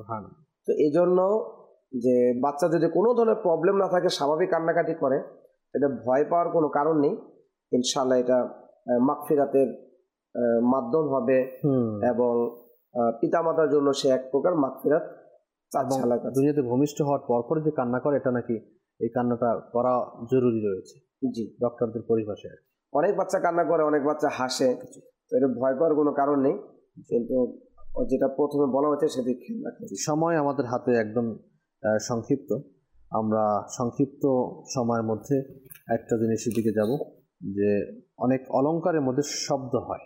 তো এই জন্য যে বাচ্চা যদি কোনো ধরনের প্রবলেম না থাকে, স্বাভাবিক কান্নাকাটি করে, এটা ভয় পাওয়ার কোনো কারণ নেই। ইনশাআল্লাহ এটা মাগফিরাতের মাধ্যম হবে এবং পিতামাতার জন্য সে এক প্রকার মাগফিরাত চাচ্ছে। দুনিয়াতে ভূমিষ্ঠ হওয়ার পরপর যে কান্না করে, এটা নাকি এই কান্নাটা করা জরুরি রয়েছে। জি, ডক্টরদের পরিভাষায়। অনেক বাচ্চা কান্না করে, অনেক বাচ্চা হাসে, তো এটা ভয় পাওয়ার কোনো কারণ নেই। কিন্তু যেটা প্রথমে বলা হয়েছে সেদিক খেয়াল রাখতে হবে। সময় আমাদের হাতে একদম সংক্ষিপ্ত। আমরা সংক্ষিপ্ত সময়ের মধ্যে একটা জিনিসের দিকে যাব, যে অনেক অলংকারের মধ্যে শব্দ হয়,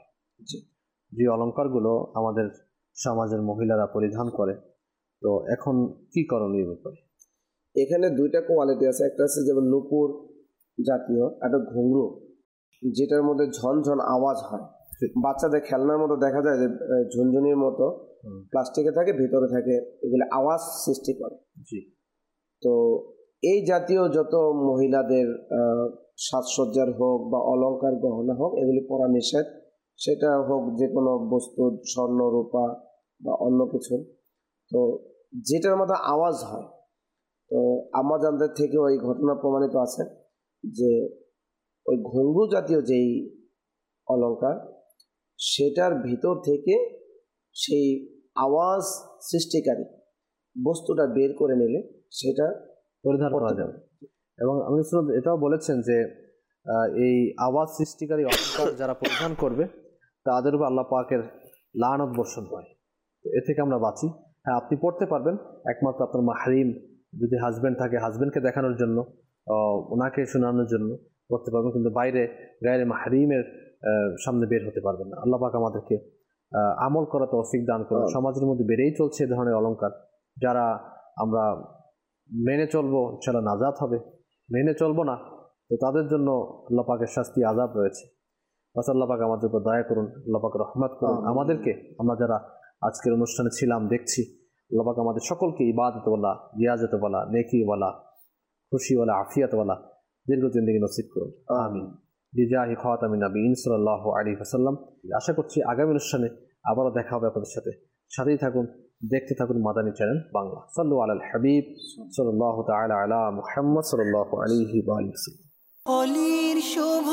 যে অলংকারগুলো আমাদের সমাজের মহিলারা পরিধান করে। তো এখন কি করণীয় ব্যাপারে? এখানে দুইটা কোয়ালিটি আছে। একটা আছে যেমন নূপুর জাতীয়, একটা ঘুঙরু, যেটার মধ্যে ঝনঝন আওয়াজ হয়। বাচ্চাদের খেলনার মতো দেখা যায় যে ঝুনঝুনির মতো প্লাস্টিকে থাকে, ভিতরে থাকে, এগুলো আওয়াজ সৃষ্টি করে। জি। তো এই জাতীয় যত মহিলাদের সাজসজ্জার হোক বা অলংকার গহনা হোক, এগুলি পরা নিষেধ। সেটা হোক যে কোনো বস্তু, স্বর্ণ, রূপা বা অন্য কিছু। তো যেটার মধ্যে আওয়াজ হয়, তো আমাদের থেকে ওই ঘটনা প্রমাণিত আছে যে ওই ঘুঙরু জাতীয় যেই অলংকার, সেটার ভিতর থেকে সেই আওয়াজ সৃষ্টিকারী বস্তুটা বের করে নিলে সেটা পরিধান করা যাবে। এবং আমি এটাও বলেছেন যে এই আওয়াজ সৃষ্টিকারী অলংকার যারা পরিধান করবে তাদের উপর আল্লাহ পাকের লানত বর্ষণ হয়। তো এ থেকে আমরা বাঁচি। হ্যাঁ, আপনি পড়তে পারবেন একমাত্র আপনার মাহরিম, যদি হাজব্যান্ড থাকে হাজব্যান্ডকে দেখানোর জন্য, ওনাকে শোনানোর জন্য পড়তে পারবেন, কিন্তু বাইরে গায়রে মাহরিমের সামনে বের হতে পারবেন না। আল্লাহ পাক আমাদেরকে আমল করা তৌফিক দান করুন। সমাজের মধ্যে বেড়েই চলছে এ ধরনের অলংকার, যারা আমরা মেনে চলবো ইনশাআল্লাহ নাজাত হবে, মেনে চলবো না তো তাদের জন্য আল্লাহ পাকের শাস্তি, আযাব রয়েছে। বাস আল্লাহ পাক আমাদের উপর দয়া করুন, আল্লাহ পাক রহমত করুন আমাদেরকে। আমরা যারা আজকের অনুষ্ঠানে ছিলাম, দেখছি, আল্লাহ পাক আমাদের সকলকে ইবাদতওয়ালা, রিয়াজতওয়ালা, নেকিওয়ালা, খুশিওয়ালা, আফিয়াতওয়ালা দীর্ঘ জিন্দেগি নসিব করুন, আমিন। বিজাহি খাতামিন নবিয়্যিন সাল্লাল্লাহু আলাইহি ওয়াসাল্লাম। আশা করছি আগামী অনুষ্ঠানে আবারও দেখা হবে আপনাদের সাথে। সাথেই থাকুন, দেখতে থাকুন মাদানী চ্যানেল বাংলা। সাল্লু আলাল হাবিব সাল্লাল্লাহু তাআলা আলা মুহাম্মদ সাল্লাল্লাহু আলাইহি ওয়া সাল্লাম। অলির শুভ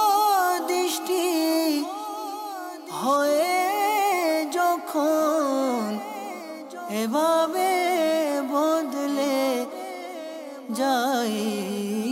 দৃষ্টি হয়ে যখন এভাবে বদলে যায়।